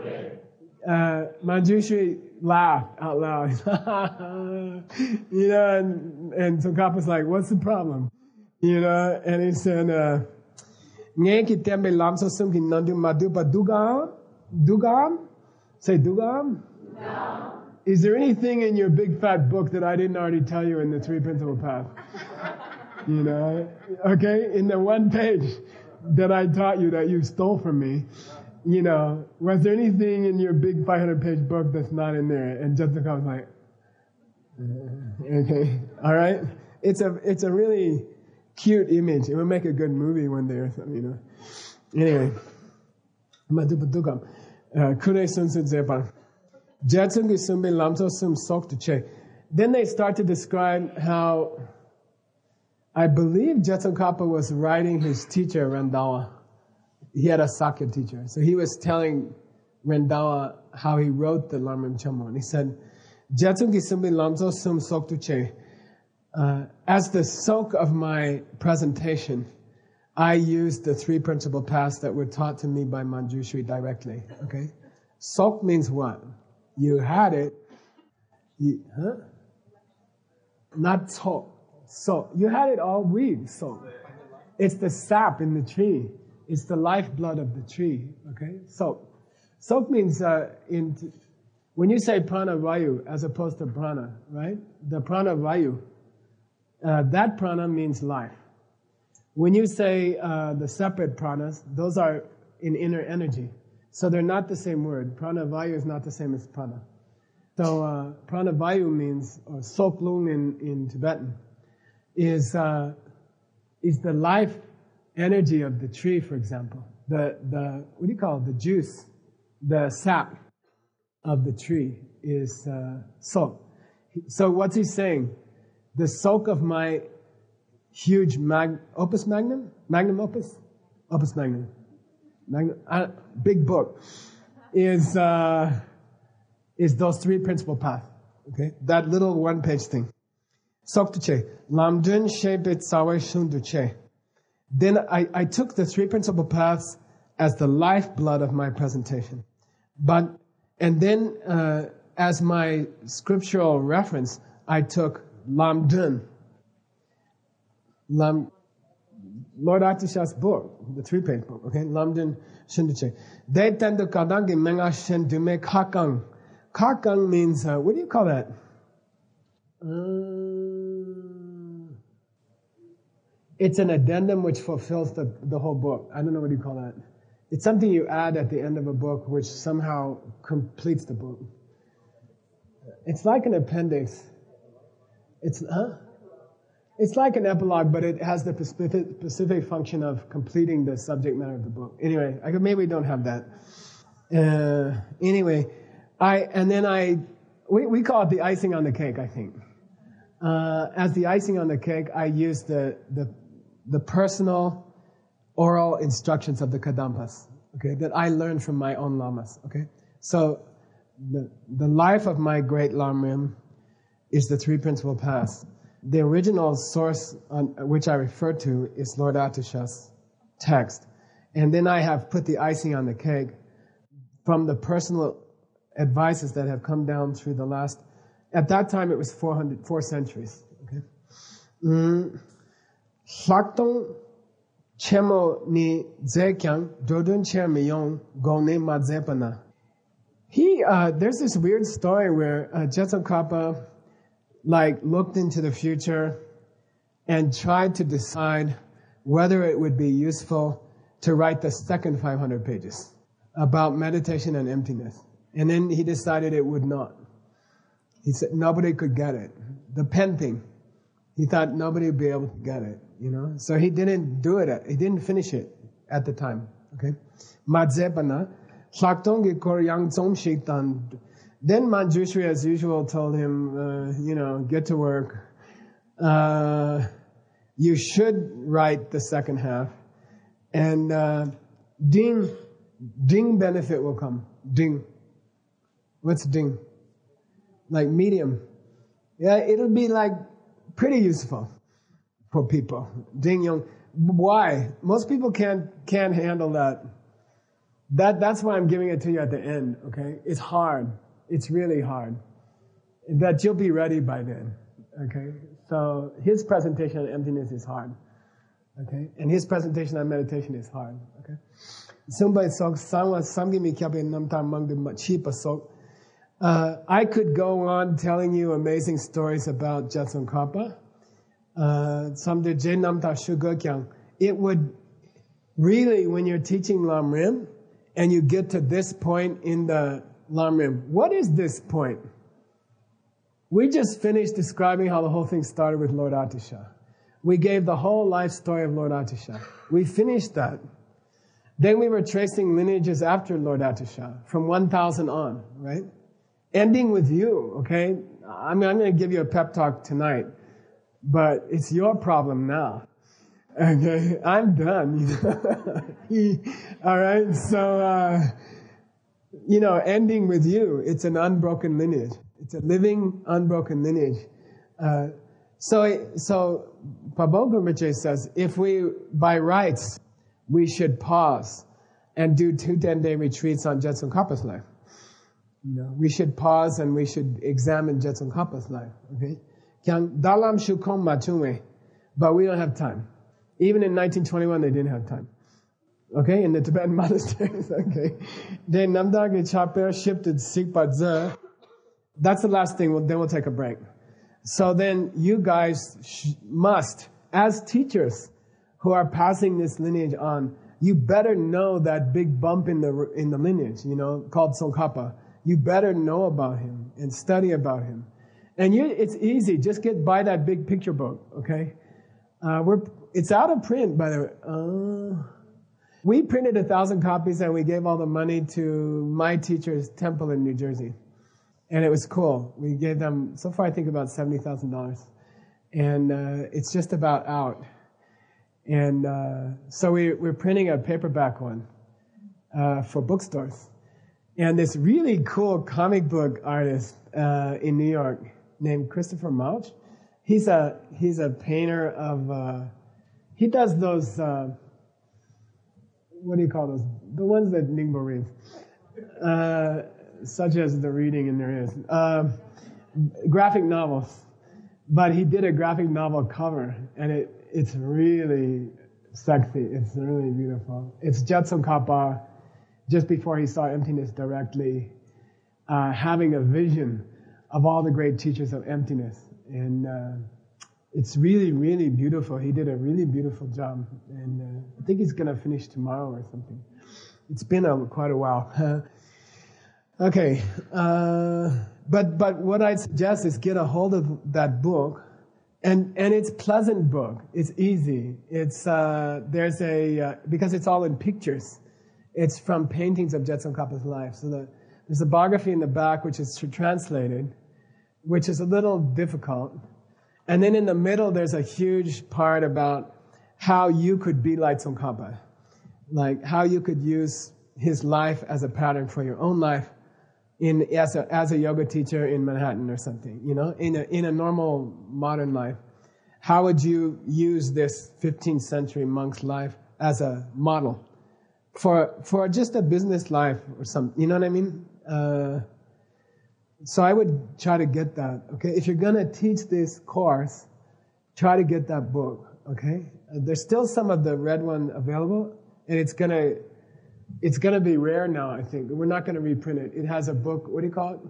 Manjushri laughed out loud. And Tsongkhapa's like, what's the problem? And he said, Dugam? Say Dugam? No. Is there anything in your big fat book that I didn't already tell you in the three principal paths? Okay? In the one page that I taught you that you stole from me, was there anything in your big 500-page book that's not in there? And just was like, okay, all right? It's a really cute image. It would make a good movie one day or something, Anyway. Then they start to describe how I believe Je Tsongkhapa was writing his teacher, Rendawa. He had a Sakya teacher. So he was telling Rendawa how he wrote the Lamrim Chamo. And he said, as the soak of my presentation, I used the three principal paths that were taught to me by Manjushri directly. Okay? Sok means what? You had it. Not sok. So you had it all week. So it's the sap in the tree. It's the lifeblood of the tree. Okay? So sok means when you say prana vayu as opposed to prana, right? The prana vayu, that prana means life. When you say the separate pranas, those are in inner energy. So they're not the same word. Prana vayu is not the same as prana. So prana vayu means, or sok lung in Tibetan, is the life energy of the tree, for example. The what do you call it? The juice, the sap of the tree is sok. So what's he saying? The sok of my huge opus magnum, magnum opus, opus magnum, big book is those three principal paths. Okay, that little one-page thing. Sok tu che, lam dun she bit sawe shun du che. Then I took the three principal paths as the lifeblood of my presentation. And then as my scriptural reference, I took Lam Dun, Lord Atisha's book, the three-page book, okay? Lam Dun Shinduche. De tendu kadangi menga shendume kakang. Kakang means, what do you call that? It's an addendum which fulfills the whole book. I don't know what you call that. It's something you add at the end of a book which somehow completes the book. It's like an appendix. It's like an epilogue, but it has the specific function of completing the subject matter of the book. Anyway, maybe we don't have that. Anyway, we call it the icing on the cake, I think. As the icing on the cake, I use the personal oral instructions of the Kadampas, okay, that I learned from my own lamas, okay? So the life of my great Lamrim is the three principal paths. The original source on which I refer to is Lord Atisha's text. And then I have put the icing on the cake from the personal advices that have come down through the last, at that time it was 4 centuries, okay? Shaktong Chemo ni zekyang dodun chermiyong gone madzepana. There's this weird story where Jetsun looked into the future and tried to decide whether it would be useful to write the second 500 pages about meditation and emptiness. And then he decided it would not. He said nobody could get it. The pen thing. He thought nobody would be able to get it, you know. So he didn't do it. He didn't finish it at the time. Okay. Madzepana, Shaktongi koryang zongshiktan. Then Manjushri, as usual, told him, get to work. You should write the second half, and ding benefit will come. Ding. What's ding? Like medium. Yeah, it'll be like pretty useful for people. Ding yong. Why? Most people can't handle that. That's why I'm giving it to you at the end, okay? It's hard. It's really hard. That you'll be ready by then, okay? So his presentation on emptiness is hard, okay? And his presentation on meditation is hard, okay? I could go on telling you amazing stories about Jetsun Kapa. It would really, when you're teaching Lamrim, and you get to this point in the Lamrim, what is this point? We just finished describing how the whole thing started with Lord Atisha. We gave the whole life story of Lord Atisha. We finished that. Then we were tracing lineages after Lord Atisha, from 1000 on, right? Ending with you, okay? I'm going to give you a pep talk tonight, but it's your problem now. Okay, I'm done. All right, so, ending with you, it's an unbroken lineage. It's a living, unbroken lineage. So Pabongo Rinpoche says, if we, by rights, we should pause and do 2 10-day retreats on Jetsun Kapa's life. We should pause and we should examine Jetsun Kapa's life. Okay, dalam shukom matume, but we don't have time. Even in 1921, they didn't have time. Okay, in the Tibetan monasteries. Okay, then Namdagi Chaper shifted Sikpa Dze. That's the last thing. Then we'll take a break. So then you guys must, as teachers who are passing this lineage on, you better know that big bump in the lineage, called Tsongkhapa. You better know about him and study about him. And it's easy. Just buy that big picture book, okay? It's out of print, by the way. We printed 1,000 copies and we gave all the money to my teacher's temple in New Jersey. And it was cool. We gave them, so far I think about $70,000. And it's just about out. And so we're printing a paperback one for bookstores. And this really cool comic book artist in New York named Christopher Mauch, he's a painter of, he does those, what do you call those? The ones that Ningbo reads. Such as The Reading and There Is. Graphic novels. But he did a graphic novel cover, and it's really sexy. It's really beautiful. It's Jetsun Kappa, just before he saw emptiness directly, having a vision of all the great teachers of emptiness. And it's really, really beautiful. He did a really beautiful job. And I think he's going to finish tomorrow or something. It's been quite a while. Okay. But what I'd suggest is get a hold of that book. And it's a pleasant book. It's easy. It's, because it's all in pictures. It's from paintings of Jetsun Kappa's life. So there's a biography in the back, which is translated, which is a little difficult. And then in the middle, there's a huge part about how you could be like Tsongkhapa. Like how you could use his life as a pattern for your own life as a yoga teacher in Manhattan or something, in a normal modern life. How would you use this 15th century monk's life as a model for just a business life or something, you know what I mean? So I would try to get that, okay? If you're going to teach this course, try to get that book, okay? There's still some of the red one available, and it's going to be rare now, I think. We're not going to reprint it. It has a book, what do you call it?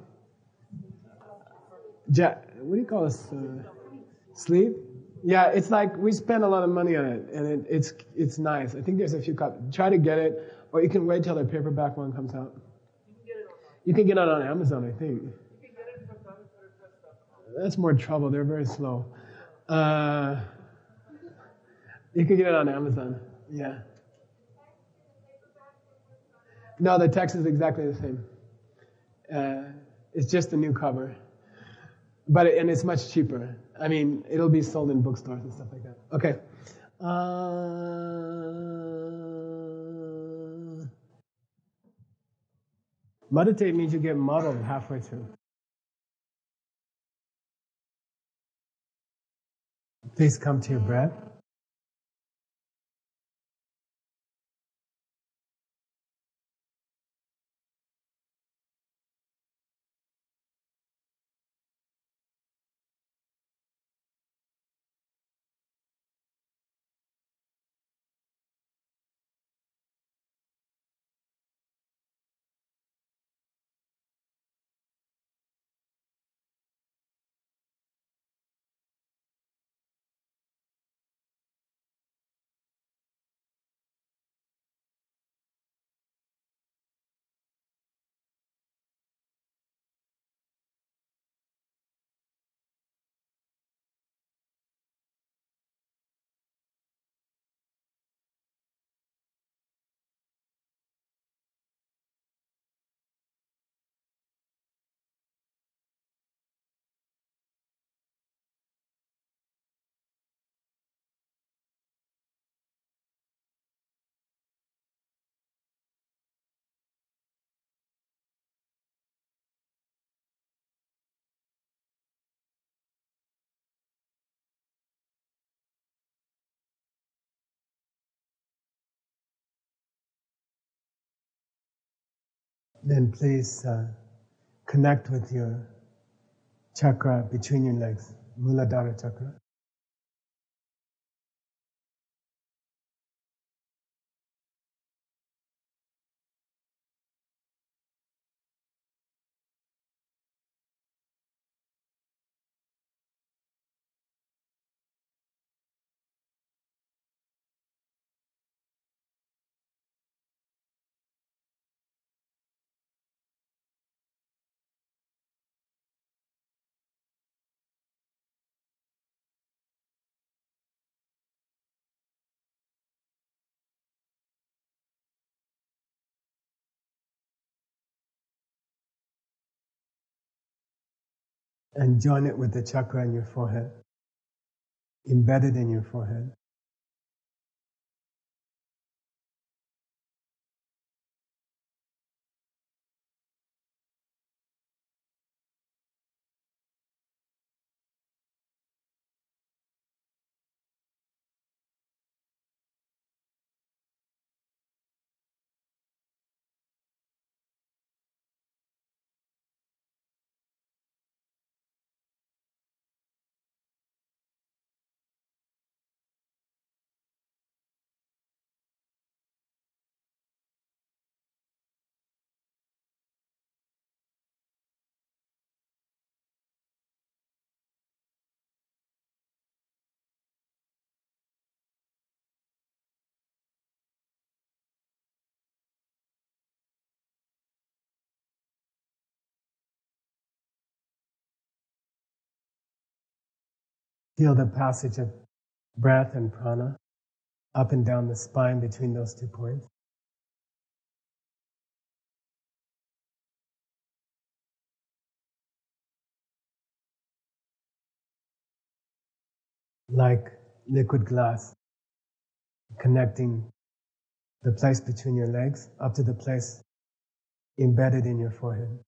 What do you call this? Sleeve? Yeah, it's like we spent a lot of money on it, and it's nice. I think there's a few copies. Try to get it, or you can wait till the paperback one comes out. You can get it on Amazon, I think. That's more trouble. They're very slow. You can get it on Amazon. Yeah. No, the text is exactly the same. It's just a new cover. And it's much cheaper. I mean, it'll be sold in bookstores and stuff like that. Okay. Meditate means you get muddled halfway through. Please come to your breath. Then please connect with your chakra between your legs, Muladhara chakra. and join it with the chakra in your forehead, embedded in your forehead. Feel the passage of breath and prana up and down the spine between those 2 points. Like liquid glass connecting the place between your legs up to the place embedded in your forehead.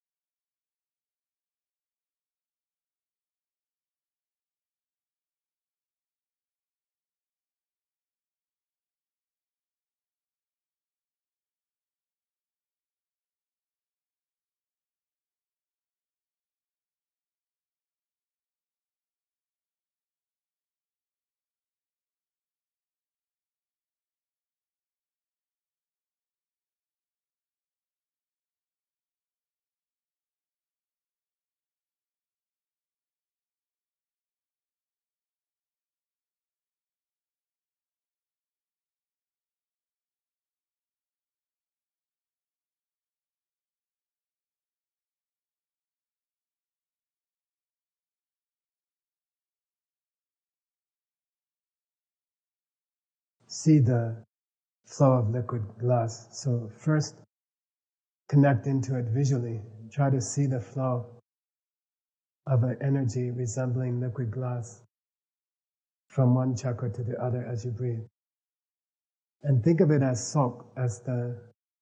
See the flow of liquid glass. So first connect into it visually. Try to see the flow of an energy resembling liquid glass from one chakra to the other as you breathe. And think of it as sok, as the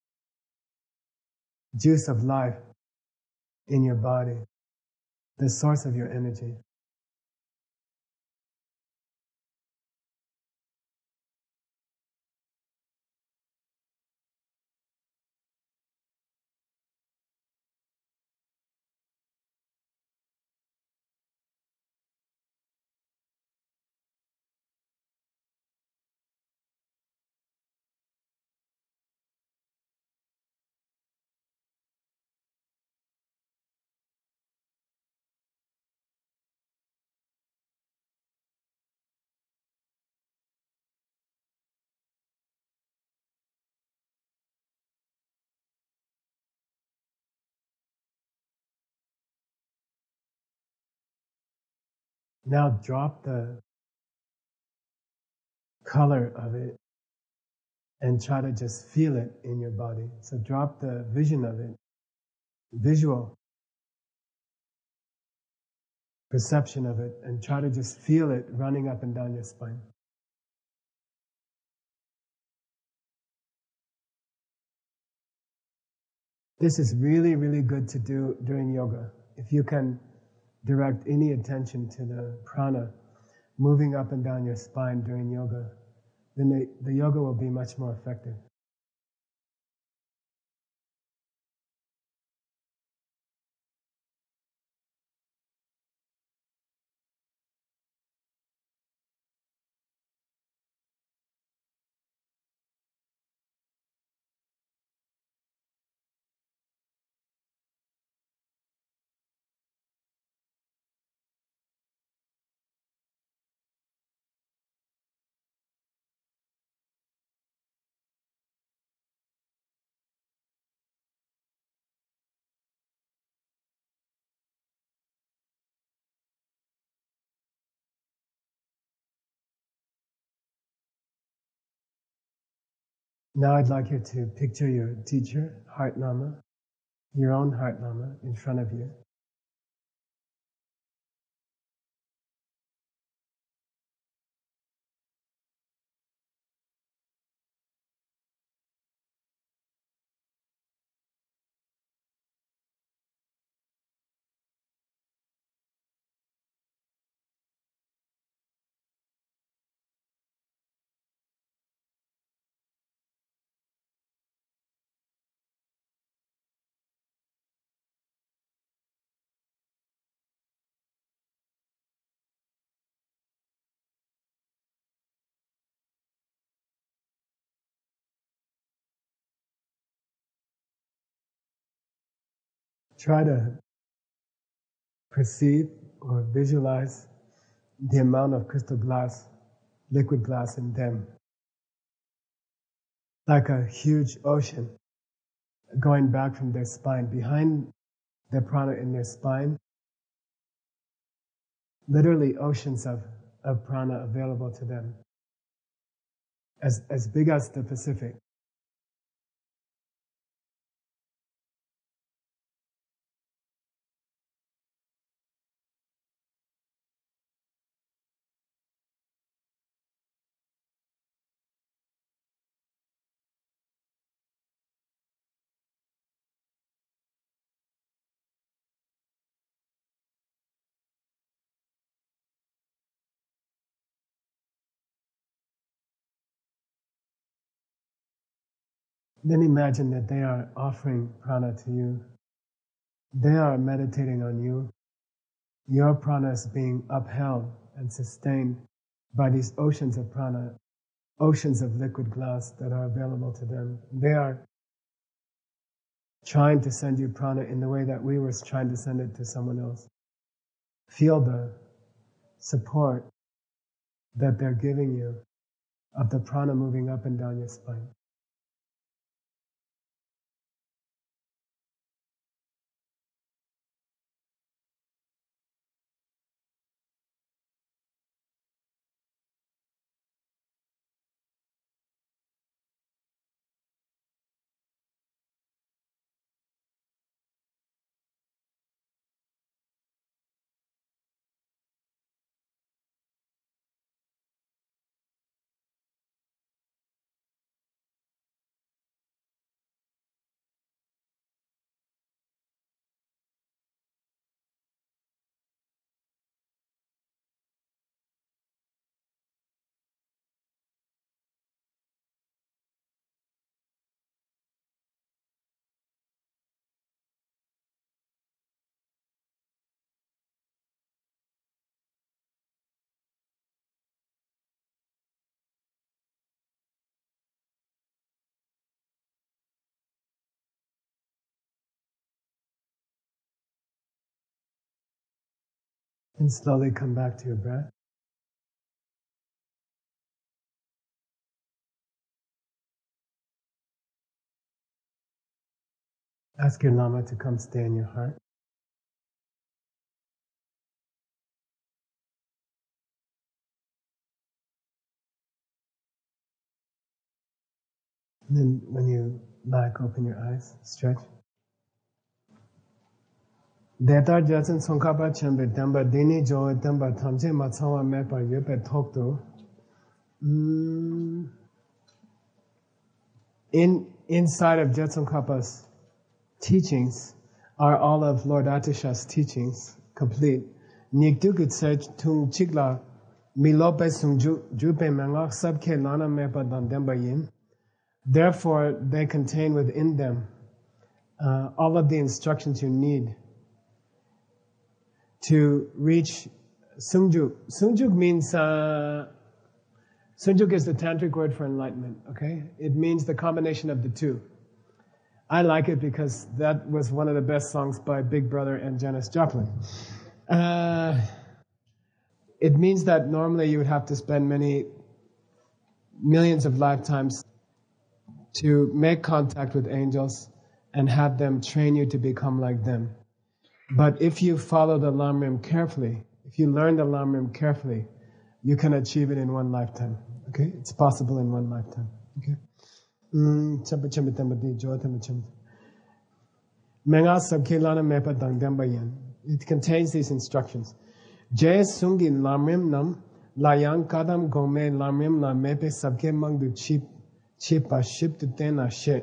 juice of life in your body, the source of your energy. Now drop the color of it and try to just feel it in your body. So drop the vision of it, visual perception of it, and try to just feel it running up and down your spine. This is really, really good to do during yoga. If you can direct any attention to the prana moving up and down your spine during yoga, then the yoga will be much more effective. Now I'd like you to picture your teacher, Heart Lama, your own Heart Lama in front of you. Try to perceive or visualize the amount of crystal glass, liquid glass in them, like a huge ocean going back from their spine. Behind the prana in their spine, literally oceans of prana available to them, as big as the Pacific. Then imagine that they are offering prana to you. They are meditating on you. Your prana is being upheld and sustained by these oceans of prana, oceans of liquid glass that are available to them. They are trying to send you prana in the way that we were trying to send it to someone else. Feel the support that they're giving you of the prana moving up and down your spine. And slowly come back to your breath. Ask your Lama to come stay in your heart. And then when you like, open your eyes, stretch. Deta Jason Sonkapa Chamber Damba Dini Jo Damba Tamje Matsawa Mepa Yupe Tokto. Inside of Jetsunkapa's teachings are all of Lord Atisha's teachings, complete. Nikdukit Sech Tung Chigla Milope Sung Jupe Mangak Sabke Lana Mepa Dandemba Yin. Therefore, they contain within them all of the instructions you need to reach Sungjuk. Sungjuk means, Sungjuk is the tantric word for enlightenment, okay? It means the combination of the two. I like it because that was one of the best songs by Big Brother and Janis Joplin. It means that normally you would have to spend many millions of lifetimes to make contact with angels and have them train you to become like them. But if you follow the Lamrim carefully, if you learn the Lamrim carefully, you can achieve it in one lifetime. Okay? It's possible in one lifetime. Okay? It contains these instructions. Jay Sungin Lamrim Nam Layang Kadam Gome Lamrim La Mepe Sabke Mangdu Chipa Ship to Tena Shit.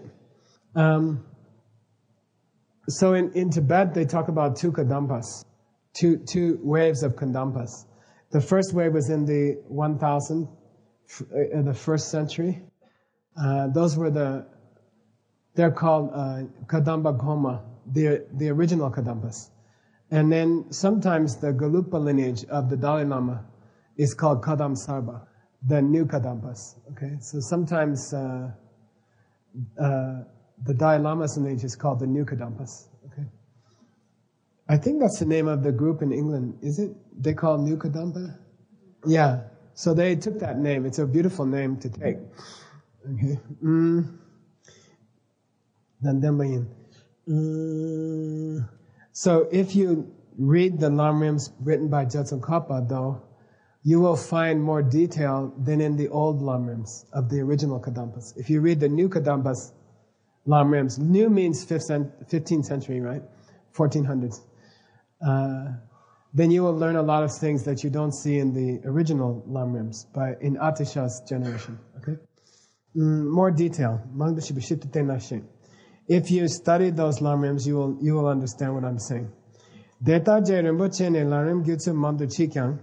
So in Tibet, they talk about two kadampas, two waves of kadampas. The first wave was in the 1000, in the first century. Those were they're called Kadamba Goma, the original kadampas. And then sometimes the Galupa lineage of the Dalai Lama is called Kadam Sarba, the new kadampas. Okay, so sometimes the Dalai Lama's lineage is called the New Kadampas. Okay, I think that's the name of the group in England, is it? They call New Kadampa? Yeah. So they took that name. It's a beautiful name to take. Okay. So if you read the Lamrims written by Jetsun though, you will find more detail than in the old Lamrims of the original Kadampas. If you read the new Kadampas Lamrims, new means 15th century, right? 1400s. Then you will learn a lot of things that you don't see in the original Lamrims in Atisha's generation. Okay, more detail. If you study those Lamrims, you will understand what I'm saying. Deta je Rinpoche ne Lamrim gyutsu mandu chikyang.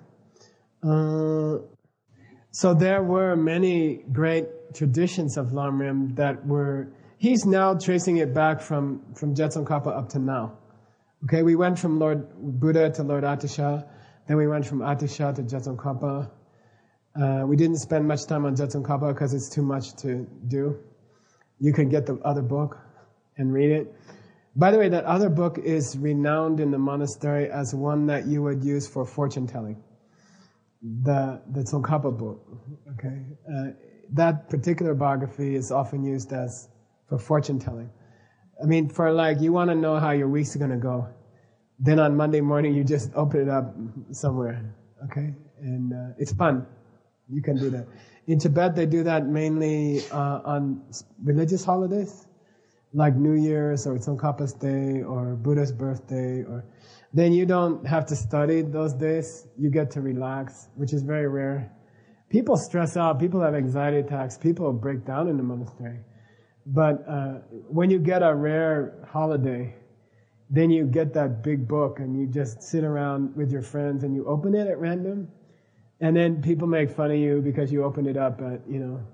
So there were many great traditions of Lamrim that were. He's now tracing it back from Jetsun Kappa up to now. Okay, we went from Lord Buddha to Lord Atisha, then we went from Atisha to Jetsun Kappa. We didn't spend much time on Jetsun Kappa because it's too much to do. You can get the other book and read it. By the way, that other book is renowned in the monastery as one that you would use for fortune telling. The Tsongkhapa book. Okay, that particular biography is often used as for fortune telling. I mean, for you want to know how your week's going to go. Then on Monday morning, you just open it up somewhere, okay? And it's fun. You can do that. In Tibet, they do that mainly on religious holidays, like New Year's or Tsongkhapa's Day or Buddha's birthday. Then you don't have to study those days. You get to relax, which is very rare. People stress out. People have anxiety attacks. People break down in the monastery. But when you get a rare holiday, then you get that big book and you just sit around with your friends and you open it at random. And then people make fun of you because you opened it up at,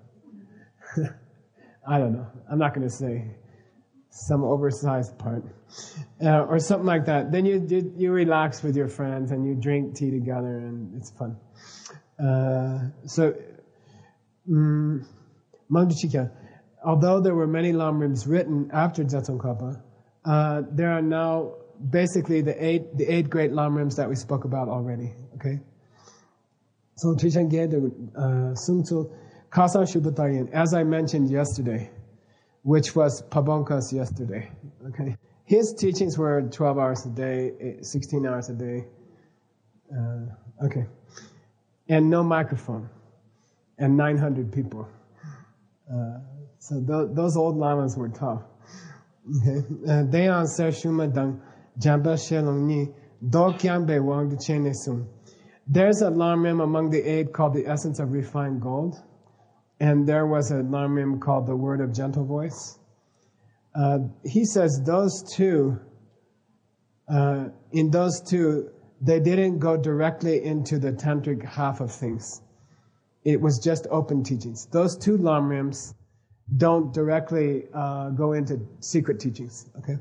I don't know. I'm not going to say some oversized part. Or something like that. Then you relax with your friends and you drink tea together and it's fun. Mangduchika. Although there were many Lamrims written after Jetsun Kappa, there are now basically the eight great Lamrims that we spoke about already. Okay, so Trishan Gyede Sumtsul Kasa Shubhatayan, as I mentioned yesterday, which was Pabonka's yesterday. Okay, his teachings were 12 hours a day, 16 hours a day. Okay, and no microphone, and 900 people. So those old lamas were tough. Okay. Deyan ser shuma dang jamba shelong ni do kyambe wang de chene sum. There's a lamrim among the eight called the Essence of Refined Gold, and there was a lamrim called the Word of Gentle Voice. He says those two, in those two, they didn't go directly into the tantric half of things. It was just open teachings. Those two lamrims don't directly go into secret teachings, okay?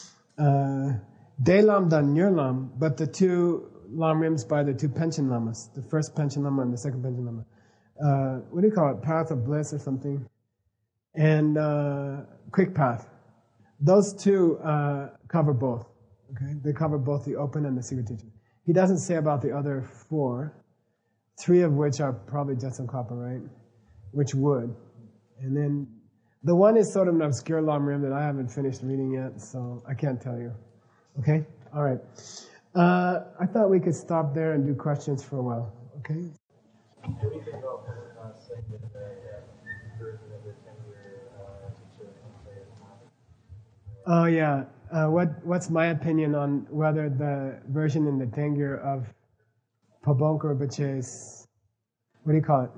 Delam dan Nirlam, but the two lamrims by the two pension lamas, the first pension lama and the second pension lama. What do you call it? Path of Bliss or something? And Quick Path. Those two cover both, okay? They cover both the open and the secret teaching. He doesn't say about the other four, three of which are probably Jetsun Kappa, right? Which would. And then the one is sort of an obscure lamrim that I haven't finished reading yet, so I can't tell you. Okay? All right. I thought we could stop there and do questions for a while. Okay? Anything about saying that the version of the 10-year teacher Oh, yeah. What's my opinion on whether the version in the Tengyur of Pabonka Rinpoche's, what do you call it?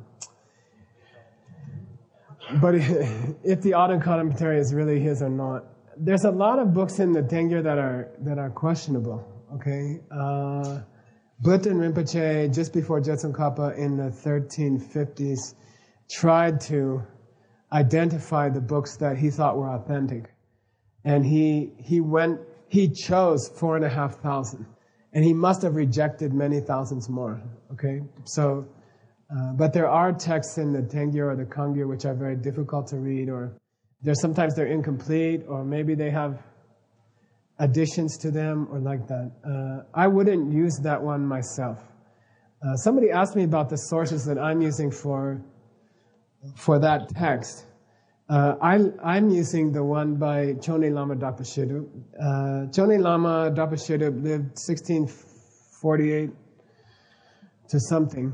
But if the auto commentary is really his or not, there's a lot of books in the Tengyur that are questionable. Okay, Bhutan Rinpoche, just before Jetsun Kappa in the 1350s, tried to identify the books that he thought were authentic, and he chose 4,500, and he must have rejected many thousands more. Okay, so. But there are texts in the Tengyur or the Kangyur which are very difficult to read, or sometimes they're incomplete, or maybe they have additions to them or like that. I wouldn't use that one myself. Somebody asked me about the sources that I'm using for that text. I'm using the one by Chone Lama Drapa Shedub. Chone Lama Drapa Shedub lived 1648 to something.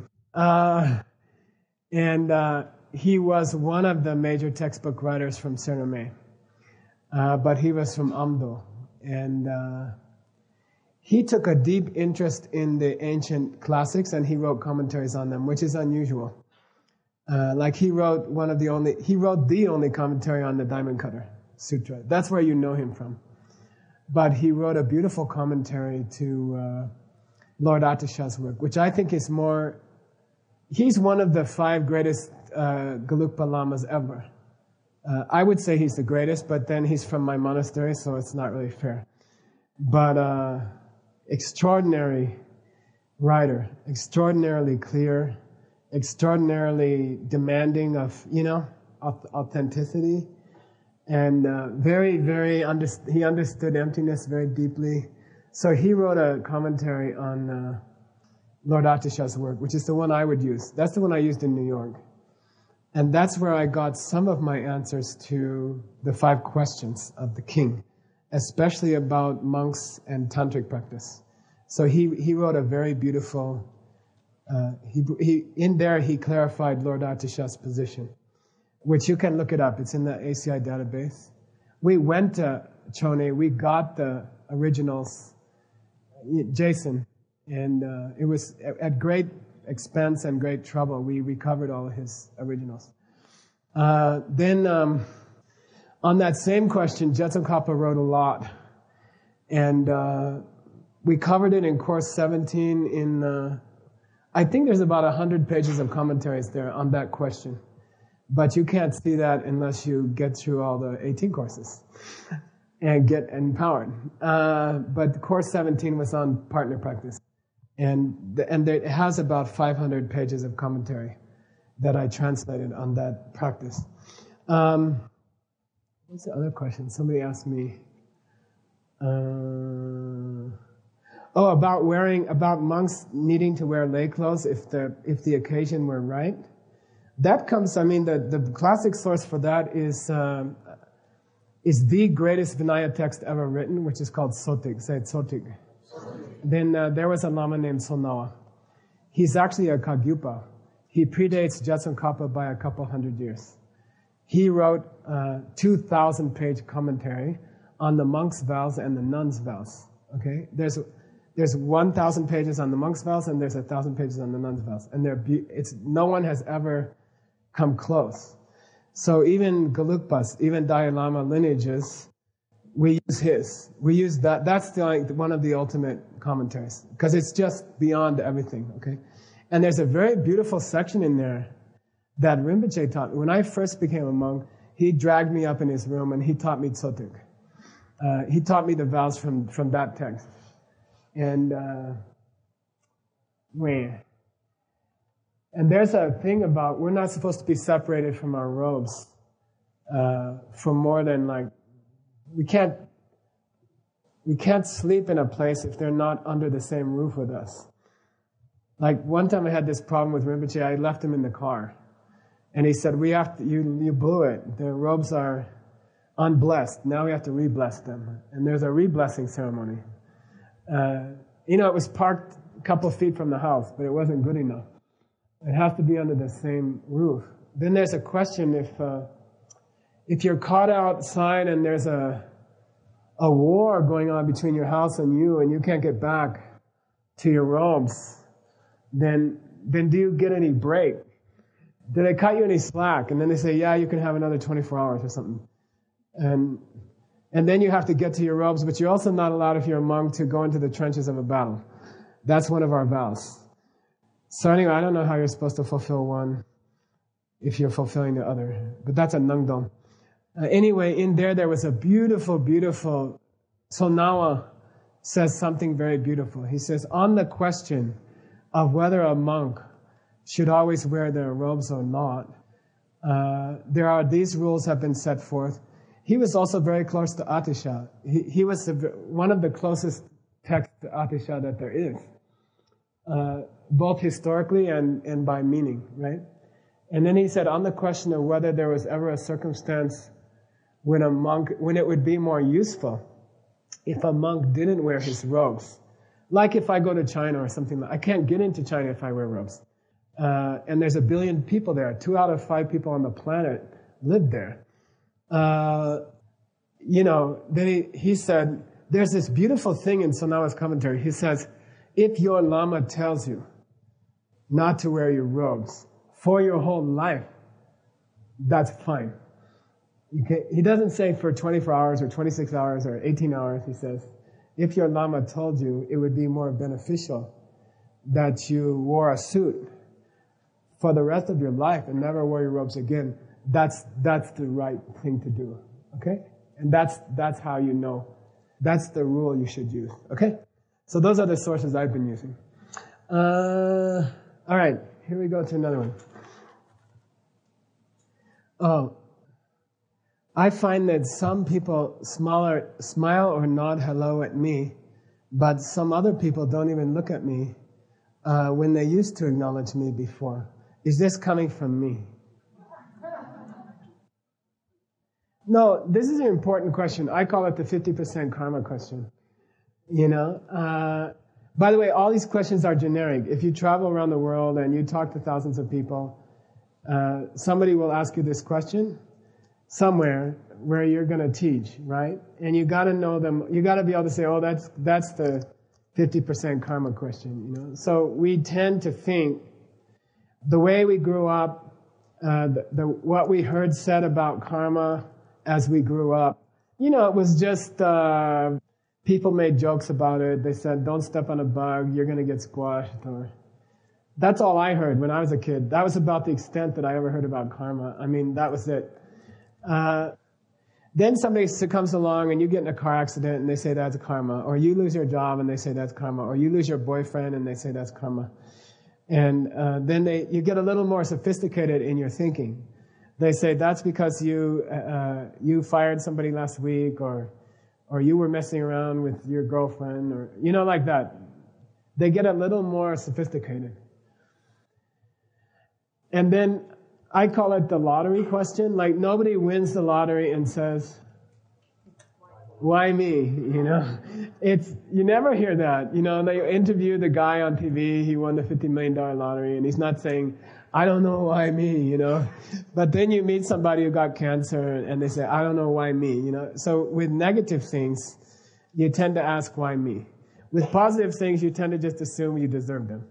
And he was one of the major textbook writers from Suriname. But he was from Amdo. And he took a deep interest in the ancient classics and he wrote commentaries on them, which is unusual. Like he wrote the only commentary on the Diamond Cutter Sutra. That's where you know him from. But he wrote a beautiful commentary to Lord Atisha's work, which I think is he's one of the 5 greatest Gelugpa Lamas ever. I would say he's the greatest, but then he's from my monastery, so it's not really fair. But extraordinary writer, extraordinarily clear, extraordinarily demanding of, authenticity. And very, very, he understood emptiness very deeply. So he wrote a commentary on Lord Atisha's work, which is the one I would use. That's the one I used in New York. And that's where I got some of my answers to the 5 questions of the king, especially about monks and tantric practice. So he wrote a very beautiful, in there he clarified Lord Atisha's position, which you can look it up. It's in the ACI database. We went to Chone, we got the originals, Jason, and it was at great expense and great trouble. We recovered all of his originals. Then on that same question, Jetsun-Kappa wrote a lot. And we covered it in course 17 in, I think there's about 100 pages of commentaries there on that question. But you can't see that unless you get through all the 18 courses and get empowered. But course 17 was on partner practice. And it has about 500 pages of commentary that I translated on that practice. What's the other question? Somebody asked me. About monks needing to wear lay clothes if the occasion were right. That comes. The classic source for that is the greatest Vinaya text ever written, which is called Sotik. Say it, Sotik. Then there was a Lama named Sonawa. He's actually a Kagyupa. He predates Jetsun-Kappa by a couple hundred years. He wrote a 2,000-page commentary on the monks' vows and the nuns' vows. Okay, there's 1,000 pages on the monks' vows and there's 1,000 pages on the nuns' vows, and no one has ever come close. So even Gelugpas, even Dalai Lama lineages, we use his. We use that. That's one of the ultimate commentaries because it's just beyond everything. Okay, and there's a very beautiful section in there that Rinpoche taught me. When I first became a monk, he dragged me up in his room and he taught me Tsotuk. He taught me the vows from that text. And there's a thing about we're not supposed to be separated from our robes for more than we can't sleep in a place if they're not under the same roof with us. Like one time I had this problem with Rinpoche, I left him in the car. And he said, you blew it. The robes are unblessed. Now we have to re-bless them. And there's a re-blessing ceremony. It was parked a couple feet from the house, but it wasn't good enough. It has to be under the same roof. Then there's a question if you're caught outside and there's a war going on between your house and you can't get back to your robes, then do you get any break? Do they cut you any slack? And then they say, yeah, you can have another 24 hours or something. And then you have to get to your robes, but you're also not allowed, if you're a monk, to go into the trenches of a battle. That's one of our vows. So anyway, I don't know how you're supposed to fulfill one if you're fulfilling the other. But that's a Nangdong. Anyway, in there was a beautiful, beautiful... Sonawa says something very beautiful. He says, on the question of whether a monk should always wear their robes or not, these rules have been set forth. he was also very close to Atisha. He was one of the closest texts to Atisha that there is, both historically and by meaning, right? And then he said, on the question of whether there was ever a circumstance when it would be more useful if a monk didn't wear his robes. Like if I go to China or something, I can't get into China if I wear robes. And there's 1 billion people there. 2 out of 5 people on the planet live there. Then he said, there's this beautiful thing in Sonawa's commentary. He says, if your Lama tells you not to wear your robes for your whole life, that's fine. He doesn't say for 24 hours or 26 hours or 18 hours. He says, if your Lama told you it would be more beneficial that you wore a suit for the rest of your life and never wore your robes again, that's the right thing to do. Okay? And that's how you know. That's the rule you should use. Okay? So those are the sources I've been using. All right, here we go to another one. Oh, I find that some people smile or nod hello at me, but some other people don't even look at me when they used to acknowledge me before. Is this coming from me? No, this is an important question. I call it the 50% karma question. By the way, all these questions are generic. If you travel around the world and you talk to thousands of people, somebody will ask you this question somewhere where you're going to teach, right? And you got to know them. You got to be able to say, oh, that's the 50% karma question. So we tend to think the way we grew up, what we heard said about karma as we grew up, it was just people made jokes about it. They said, don't step on a bug, you're going to get squashed. Or that's all I heard when I was a kid. That was about the extent that I ever heard about karma. I mean, that was it. Then somebody comes along and you get in a car accident and they say that's karma. Or you lose your job and they say that's karma. Or you lose your boyfriend and they say that's karma. And then you get a little more sophisticated in your thinking. They say that's because you fired somebody last week, or you were messing around with your girlfriend, or like that. They get a little more sophisticated. And then I call it the lottery question. Like nobody wins the lottery and says, "Why me?" You never hear that. They interview the guy on TV. He won the $50 million lottery, and he's not saying, I don't know why me, But then you meet somebody who got cancer and they say, I don't know why me, So with negative things, you tend to ask why me. With positive things, you tend to just assume you deserve them.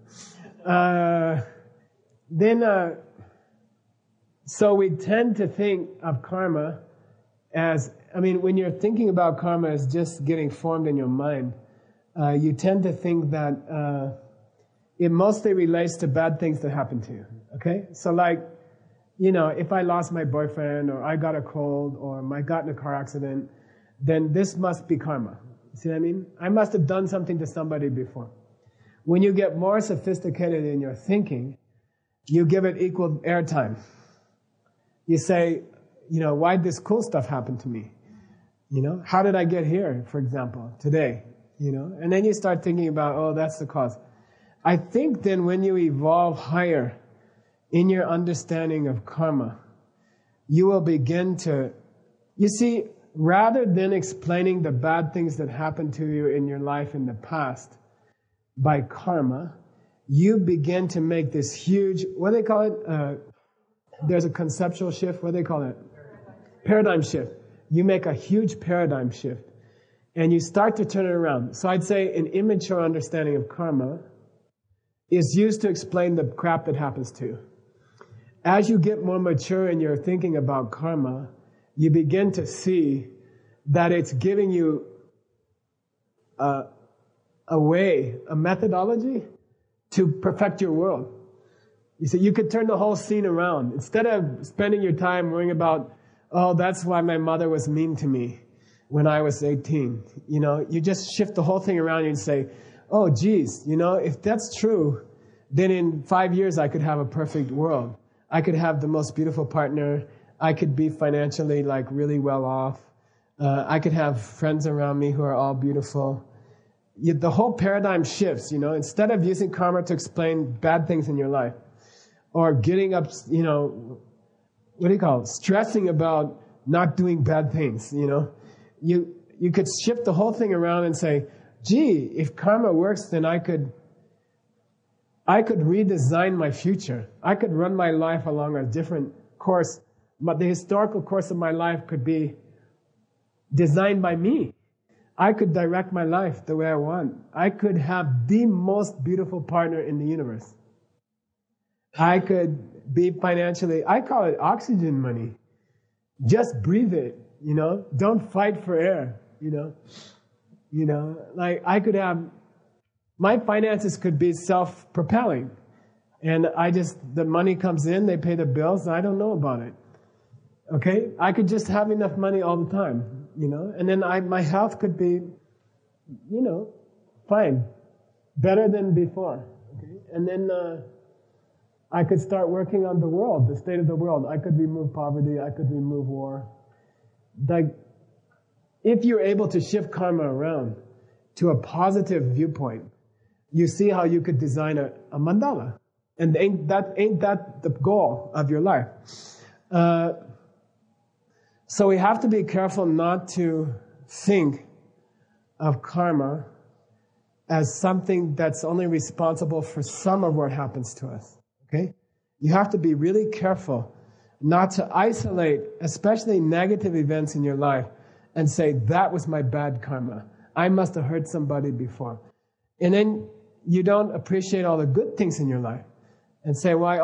So we tend to think of karma as, when you're thinking about karma as just getting formed in your mind, you tend to think that it mostly relates to bad things that happen to you. Okay? So if I lost my boyfriend, or I got a cold, or I got in a car accident, then this must be karma. See what I mean? I must have done something to somebody before. When you get more sophisticated in your thinking, you give it equal airtime. You say, why'd this cool stuff happen to me? How did I get here, for example, today? And then you start thinking about, oh, that's the cause. I think then when you evolve higher in your understanding of karma, you will begin to, rather than explaining the bad things that happened to you in your life in the past by karma, you begin to make this huge, what do they call it? There's a conceptual shift. What do they call it? Paradigm shift. You make a huge paradigm shift and you start to turn it around. So I'd say an immature understanding of karma is used to explain the crap that happens to you. As you get more mature in your thinking about karma, you begin to see that it's giving you a way, a methodology to perfect your world. You see, you could turn the whole scene around. Instead of spending your time worrying about, oh, that's why my mother was mean to me when I was 18. You just shift the whole thing around and say, oh, geez, if that's true, then in 5 years I could have a perfect world. I could have the most beautiful partner. I could be financially like really well off. I could have friends around me who are all beautiful. The whole paradigm shifts, you know. Instead of using karma to explain bad things in your life, or getting up, you know, what do you call it? Stressing about not doing bad things, you know. You could shift the whole thing around and say, gee, if karma works, then I could redesign my future. I could run my life along a different course. But the historical course of my life could be designed by me. I could direct my life the way I want. I could have the most beautiful partner in the universe. I could be financially, I call it oxygen money. Just breathe it, you know. Don't fight for air, you know. You know, like I could have, my finances could be self-propelling. And the money comes in, they pay the bills, and I don't know about it. Okay? I could just have enough money all the time, you know. And then my health could be, you know, fine. Better than before. Okay? And then I could start working on the world, the state of the world. I could remove poverty, I could remove war. Like, if you're able to shift karma around to a positive viewpoint, you see how you could design a mandala. And ain't that the goal of your life? So we have to be careful not to think of karma as something that's only responsible for some of what happens to us. Okay? You have to be really careful not to isolate, especially negative events in your life, and say, that was my bad karma. I must have hurt somebody before. And then you don't appreciate all the good things in your life. And say, well,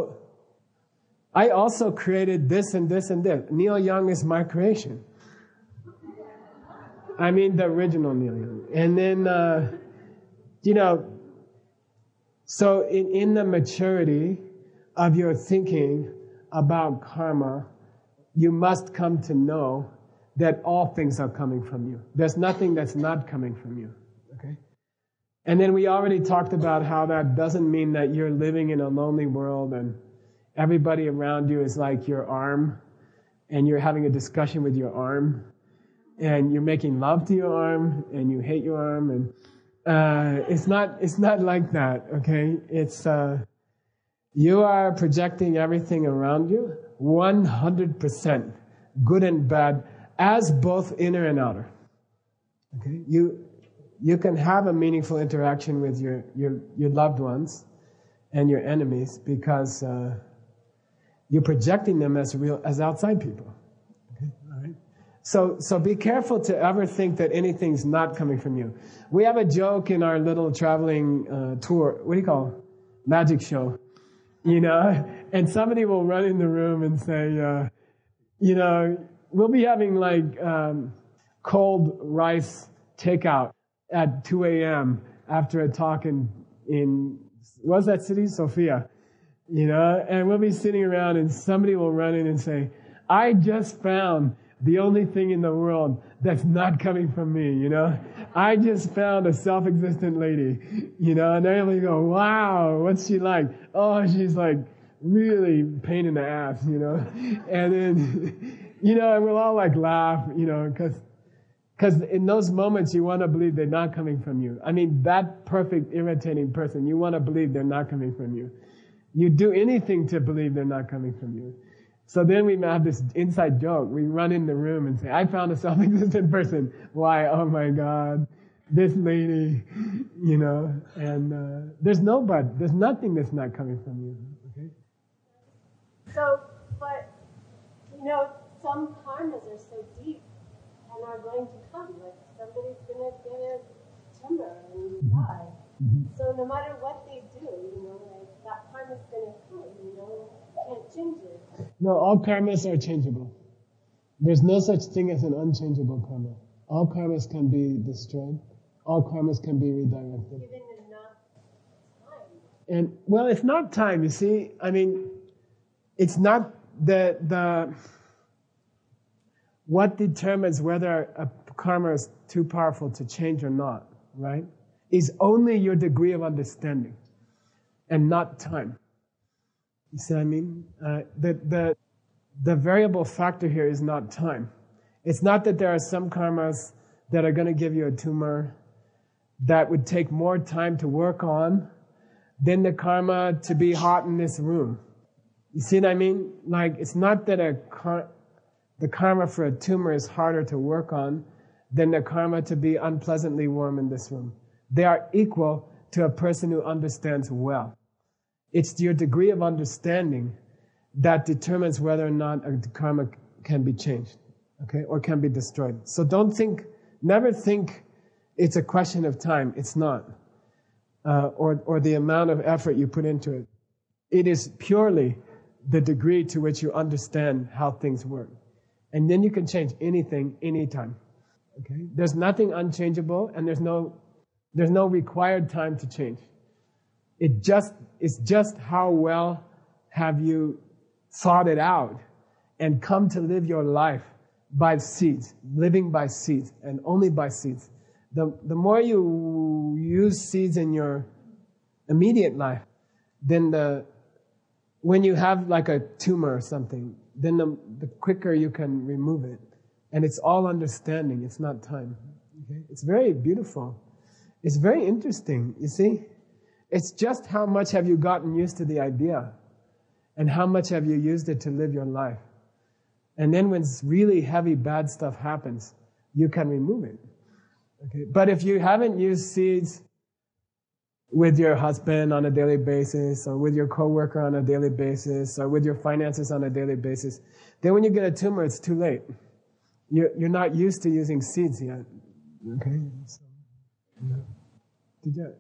I also created this and this and this. Neil Young is my creation. I mean, the original Neil Young. And then, you know, so in the maturity of your thinking about karma, you must come to know that all things are coming from you. There's nothing that's not coming from you. Okay? And then we already talked about how that doesn't mean that you're living in a lonely world and everybody around you is like your arm and you're having a discussion with your arm and you're making love to your arm and you hate your arm, and it's not like that. Okay? It's you are projecting everything around you 100%, good and bad, as both inner and outer. Okay? You can have a meaningful interaction with your loved ones and your enemies because you're projecting them as outside people. Okay? All right? So be careful to ever think that anything's not coming from you. We have a joke in our little traveling tour. What do you call it? Magic show. You know, and somebody will run in the room and say, you know, we'll be having like cold rice takeout at 2 a.m. after a talk in what's that city? Sofia. You know, and we'll be sitting around and somebody will run in and say, I just found the only thing in the world that's not coming from me, you know. I just found a self-existent lady, you know, and everybody go, wow, what's she like? Oh, she's like really pain in the ass, you know. And then, you know, and we'll all like laugh, you know, because in those moments you want to believe they're not coming from you. I mean, that perfect, irritating person, you want to believe they're not coming from you. You do anything to believe they're not coming from you. So then we have this inside joke. We run in the room and say, I found a self-existent person. Why? Oh my God, this lady, you know, and there's nothing that's not coming from you. Okay? So, but, you know, some karmas are so deep and are going to come. Like somebody's going to get a tumor and die. So no matter what they do, you know, like that karma's going to come, you know, you can't change it. No, all karmas are changeable. There's no such thing as an unchangeable karma. All karmas can be destroyed. All karmas can be redirected. Given enough time. And, well, it's not time, you see. I mean, it's not what determines whether a karma is too powerful to change or not, right, is only your degree of understanding and not time. You see what I mean? the variable factor here is not time. It's not that there are some karmas that are going to give you a tumor that would take more time to work on than the karma to be hot in this room. You see what I mean? Like, it's not that the karma for a tumor is harder to work on than the karma to be unpleasantly warm in this room. They are equal to a person who understands well. It's your degree of understanding that determines whether or not a karma can be changed, okay, or can be destroyed. So never think it's a question of time. It's not. Or the amount of effort you put into it. It is purely the degree to which you understand how things work. And then you can change anything, anytime. Okay? There's nothing unchangeable, and there's no required time to change. It's just how well have you thought it out and come to live your life by seeds, living by seeds, and only by seeds. The more you use seeds in your immediate life, then when you have like a tumor or something, then the quicker you can remove it. And it's all understanding, it's not time. Okay? It's very beautiful. It's very interesting, you see? It's just how much have you gotten used to the idea, and how much have you used it to live your life. And then when really heavy bad stuff happens, you can remove it. Okay? But if you haven't used seeds with your husband on a daily basis, or with your coworker on a daily basis, or with your finances on a daily basis, then when you get a tumor, it's too late. You're not used to using seeds yet. Okay? So, yeah. Did you?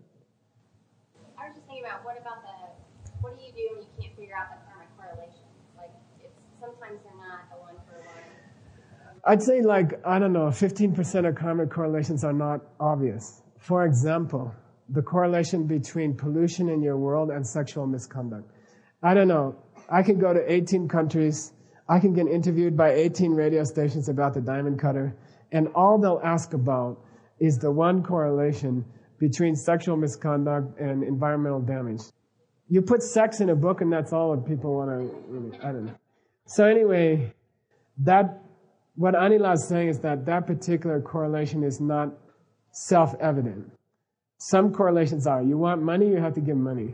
I was just thinking about what do you do when you can't figure out the karmic correlation? Like, sometimes they're not a one for one. I'd say 15% of karmic correlations are not obvious. For example, the correlation between pollution in your world and sexual misconduct. I don't know. I can go to 18 countries. I can get interviewed by 18 radio stations about the diamond cutter, and all they'll ask about is the one correlation between sexual misconduct and environmental damage. You put sex in a book and that's all what people want to, I don't know. So anyway, what Anila is saying is that particular correlation is not self-evident. Some correlations are. You want money, you have to give money.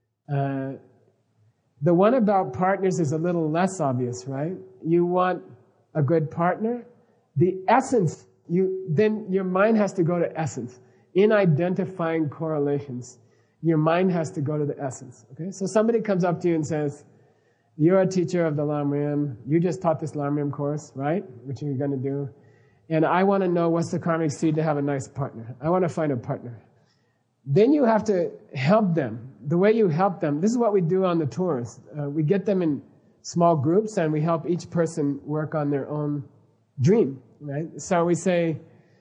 The one about partners is a little less obvious, right? You want a good partner. The essence, then your mind has to go to essence. In identifying correlations, your mind has to go to the essence. Okay? So somebody comes up to you and says, you're a teacher of the Lamrim. You just taught this Lamrim course, right? Which you're going to do. And I want to know what's the karmic seed to have a nice partner. I want to find a partner. Then you have to help them. The way you help them, this is what we do on the tours. We get them in small groups and we help each person work on their own dream, right? So we say,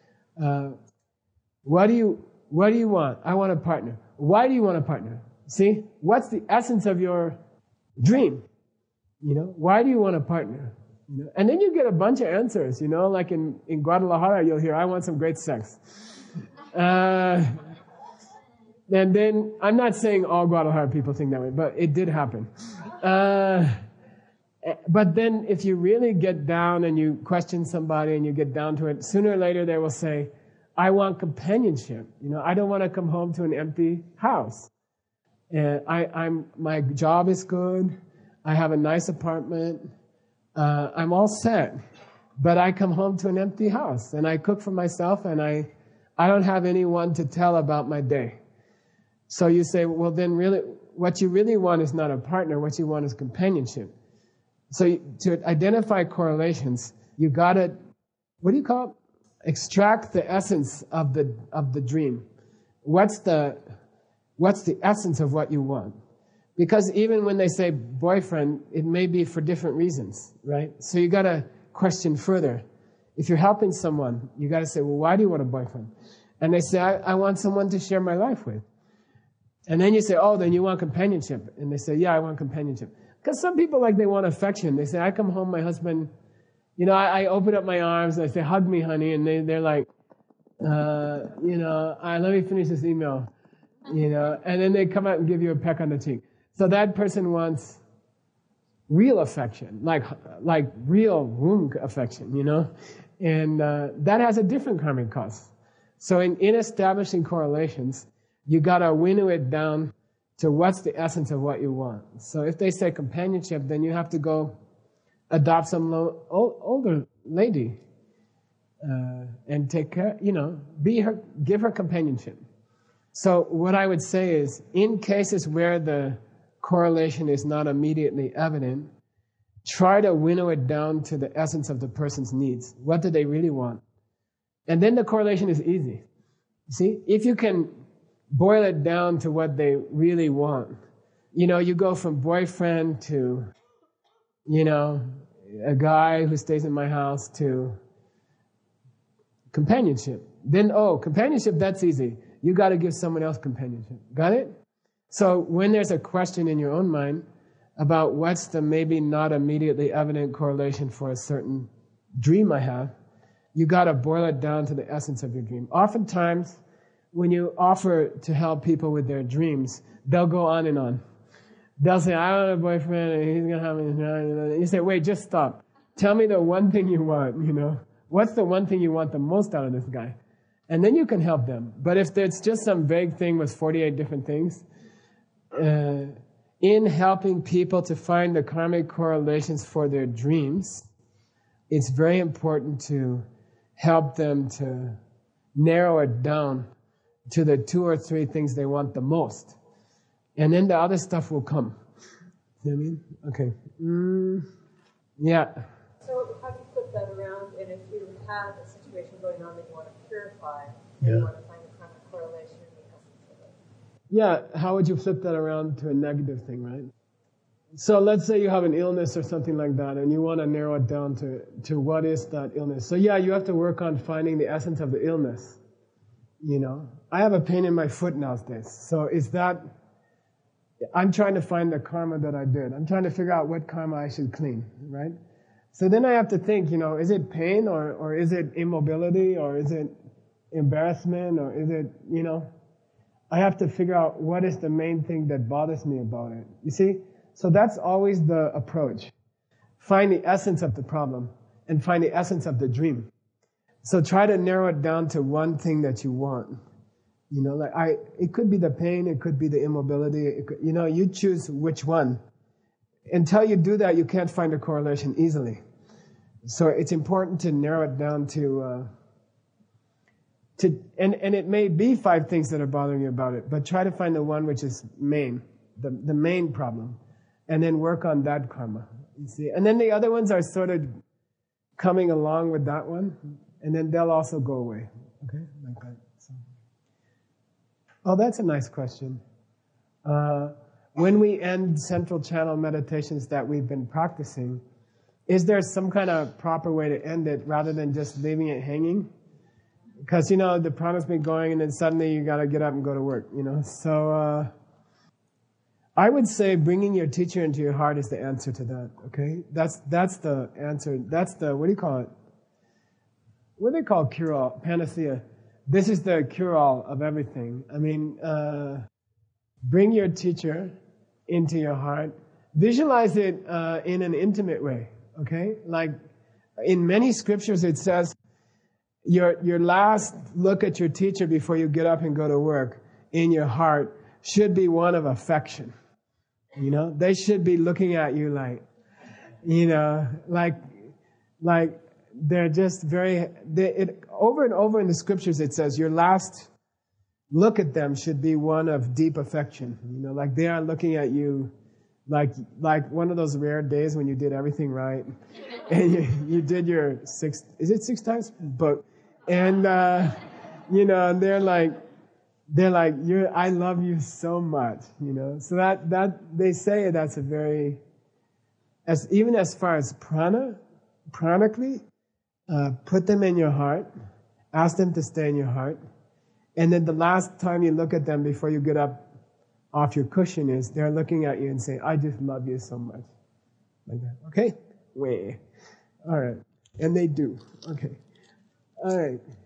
what do you want? I want a partner. Why do you want a partner? See? What's the essence of your dream? Why do you want a partner? And then you get a bunch of answers, like in Guadalajara, you'll hear, I want some great sex. And then, I'm not saying all Guadalajara people think that way, but it did happen. But then if you really get down and you question somebody and you get down to it, sooner or later they will say, I want companionship. I don't want to come home to an empty house. My job is good. I have a nice apartment. I'm all set. But I come home to an empty house and I cook for myself and I don't have anyone to tell about my day. So you say, well, then really, what you really want is not a partner. What you want is companionship. So to identify correlations, you gotta, what do you call it? Extract the essence of the dream. What's the essence of what you want? Because even when they say boyfriend, it may be for different reasons, right? So you gotta question further. If you're helping someone, you gotta say, well, why do you want a boyfriend? And they say, I want someone to share my life with. And then you say, oh, then you want companionship. And they say, yeah, I want companionship. Because some people, they want affection. They say, I come home, my husband, I open up my arms and I say, hug me, honey. And they're like, let me finish this email, and then they come out and give you a peck on the cheek. So that person wants real affection, like real womb affection, you know, and that has a different karmic cost. So in establishing correlations, you gotta winnow it down to what's the essence of what you want. So if they say companionship, then you have to go adopt some older lady and take care, you know, give her companionship. So what I would say is, in cases where the correlation is not immediately evident, try to winnow it down to the essence of the person's needs. What do they really want? And then the correlation is easy. See, if you can boil it down to what they really want, you know, you go from boyfriend to, you know, a guy who stays in my house to companionship. Then, companionship, that's easy. You got to give someone else companionship. Got it? So when there's a question in your own mind about what's the maybe not immediately evident correlation for a certain dream I have, you got to boil it down to the essence of your dream. Oftentimes, when you offer to help people with their dreams, they'll go on and on. They'll say, I want a boyfriend, and he's going to have me. You say, wait, just stop. Tell me the one thing you want, you know. What's the one thing you want the most out of this guy? And then you can help them. But if it's just some vague thing with 48 different things, in helping people to find the karmic correlations for their dreams, it's very important to help them to narrow it down to the 2 or 3 things they want the most. And then the other stuff will come. You know what I mean? Okay. Yeah. So how do you flip that around? And if you have a situation going on that you want to purify, Yeah. and you want to find a karmic correlation in the essence of it. Yeah, how would you flip that around to a negative thing, right? So let's say you have an illness or something like that, and you want to narrow it down to what is that illness. So yeah, you have to work on finding the essence of the illness. You know, I have a pain in my foot nowadays. So is that, I'm trying to find the karma that I did. I'm trying to figure out what karma I should clean, right? So then I have to think, you know, is it pain or is it immobility or is it embarrassment or is it, you know, I have to figure out what is the main thing that bothers me about it. You see? So that's always the approach. Find the essence of the problem and find the essence of the dream. So try to narrow it down to one thing that you want. You know, it could be the pain, it could be the immobility, you know, you choose which one. Until you do that, you can't find a correlation easily. So it's important to narrow it down and it may be 5 things that are bothering you about it, but try to find the one which is the main problem, and then work on that karma, you see. And then the other ones are sort of coming along with that one, and then they'll also go away, okay, like that. So. Oh, that's a nice question. When we end central channel meditations that we've been practicing, is there some kind of proper way to end it rather than just leaving it hanging? Because, you know, the prana's been going and then suddenly you got to get up and go to work, you know. So I would say bringing your teacher into your heart is the answer to that, okay? That's the answer. That's the, what do you call it? What do they call cure-all? Panacea. This is the cure-all of everything. I mean, bring your teacher into your heart. Visualize it in an intimate way, okay? Like, in many scriptures it says, your last look at your teacher before you get up and go to work in your heart should be one of affection. You know, they should be looking at you like, you know, like they're just very, over and over in the scriptures it says your last look at them should be one of deep affection. You know, like they are looking at you like one of those rare days when you did everything right and you did your 6 times? But, and, you know, they're like, I love you so much, you know. So that they say that's a very, even as far as pranically, put them in your heart, ask them to stay in your heart, and then the last time you look at them before you get up off your cushion is they're looking at you and saying, I just love you so much. Like that. Okay? Way. All right. And they do. Okay. All right.